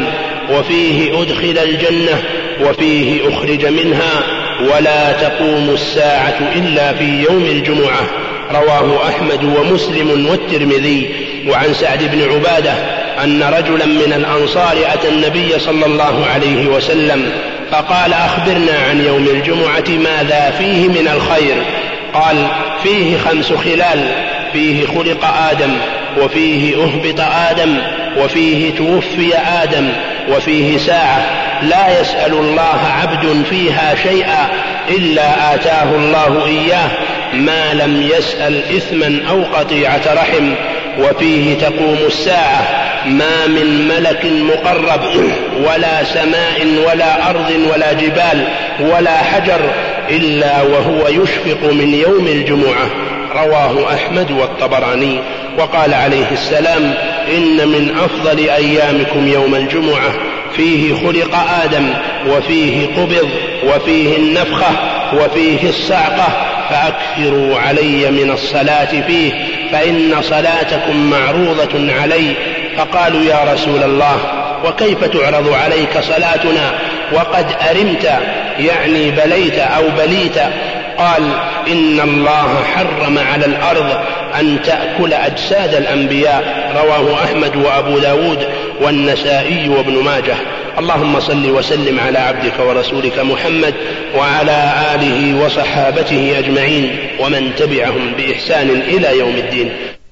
وفيه أدخل الجنة، وفيه أخرج منها، ولا تقوم الساعة إلا في يوم الجمعة. رواه أحمد ومسلم والترمذي. وعن سعد بن عبادة أن رجلا من الأنصار أتى النبي صلى الله عليه وسلم فقال: أخبرنا عن يوم الجمعة، ماذا فيه من الخير؟ قال: فيه خمس خلال: فيه خلق آدم، وفيه أهبط آدم، وفيه توفي آدم، وفيه ساعة لا يسأل الله عبد فيها شيئا إلا آتاه الله إياه، ما لم يسأل إثما أو قطيعة رحم. وفيه تقوم الساعة، ما من ملك مقرب ولا سماء ولا أرض ولا جبال ولا حجر إلا وهو يشفق من يوم الجمعة. رواه أحمد والطبراني. وقال عليه السلام: إن من أفضل أيامكم يوم الجمعة، فيه خلق آدم، وفيه قبض، وفيه النفخة، وفيه الصعقة، فأكثروا علي من الصلاة فيه، فإن صلاتكم معروضة علي. فقالوا: يا رسول الله، وكيف تعرض عليك صلاتنا وقد أرمت، يعني بليت أو بليت؟ قال: إن الله حرم على الأرض أن تأكل أجساد الأنبياء. رواه أحمد وأبو داود والنسائي وابن ماجه. اللهم صل وسلم على عبدك ورسولك محمد وعلى آله وصحابته أجمعين ومن تبعهم بإحسان إلى يوم الدين.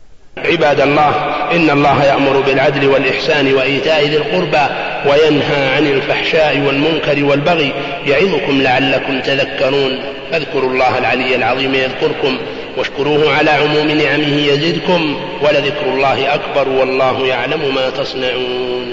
عباد الله، إن الله يأمر بالعدل والإحسان وإيتاء ذي القربى وينهى عن الفحشاء والمنكر والبغي، يعظكم لعلكم تذكرون. فاذكروا الله العلي العظيم يذكركم، واشكروه على عموم نعمه يزدكم، ولذكر الله أكبر، والله يعلم ما تصنعون.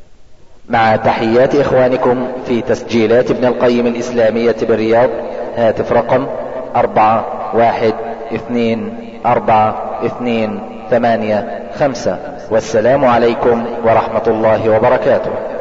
مع تحيات إخوانكم في تسجيلات ابن القيم الإسلامية بالرياض. هاتف رقم أربعة واحد اثنين أربعة اثنين ثمانية خمسة. والسلام عليكم ورحمة الله وبركاته.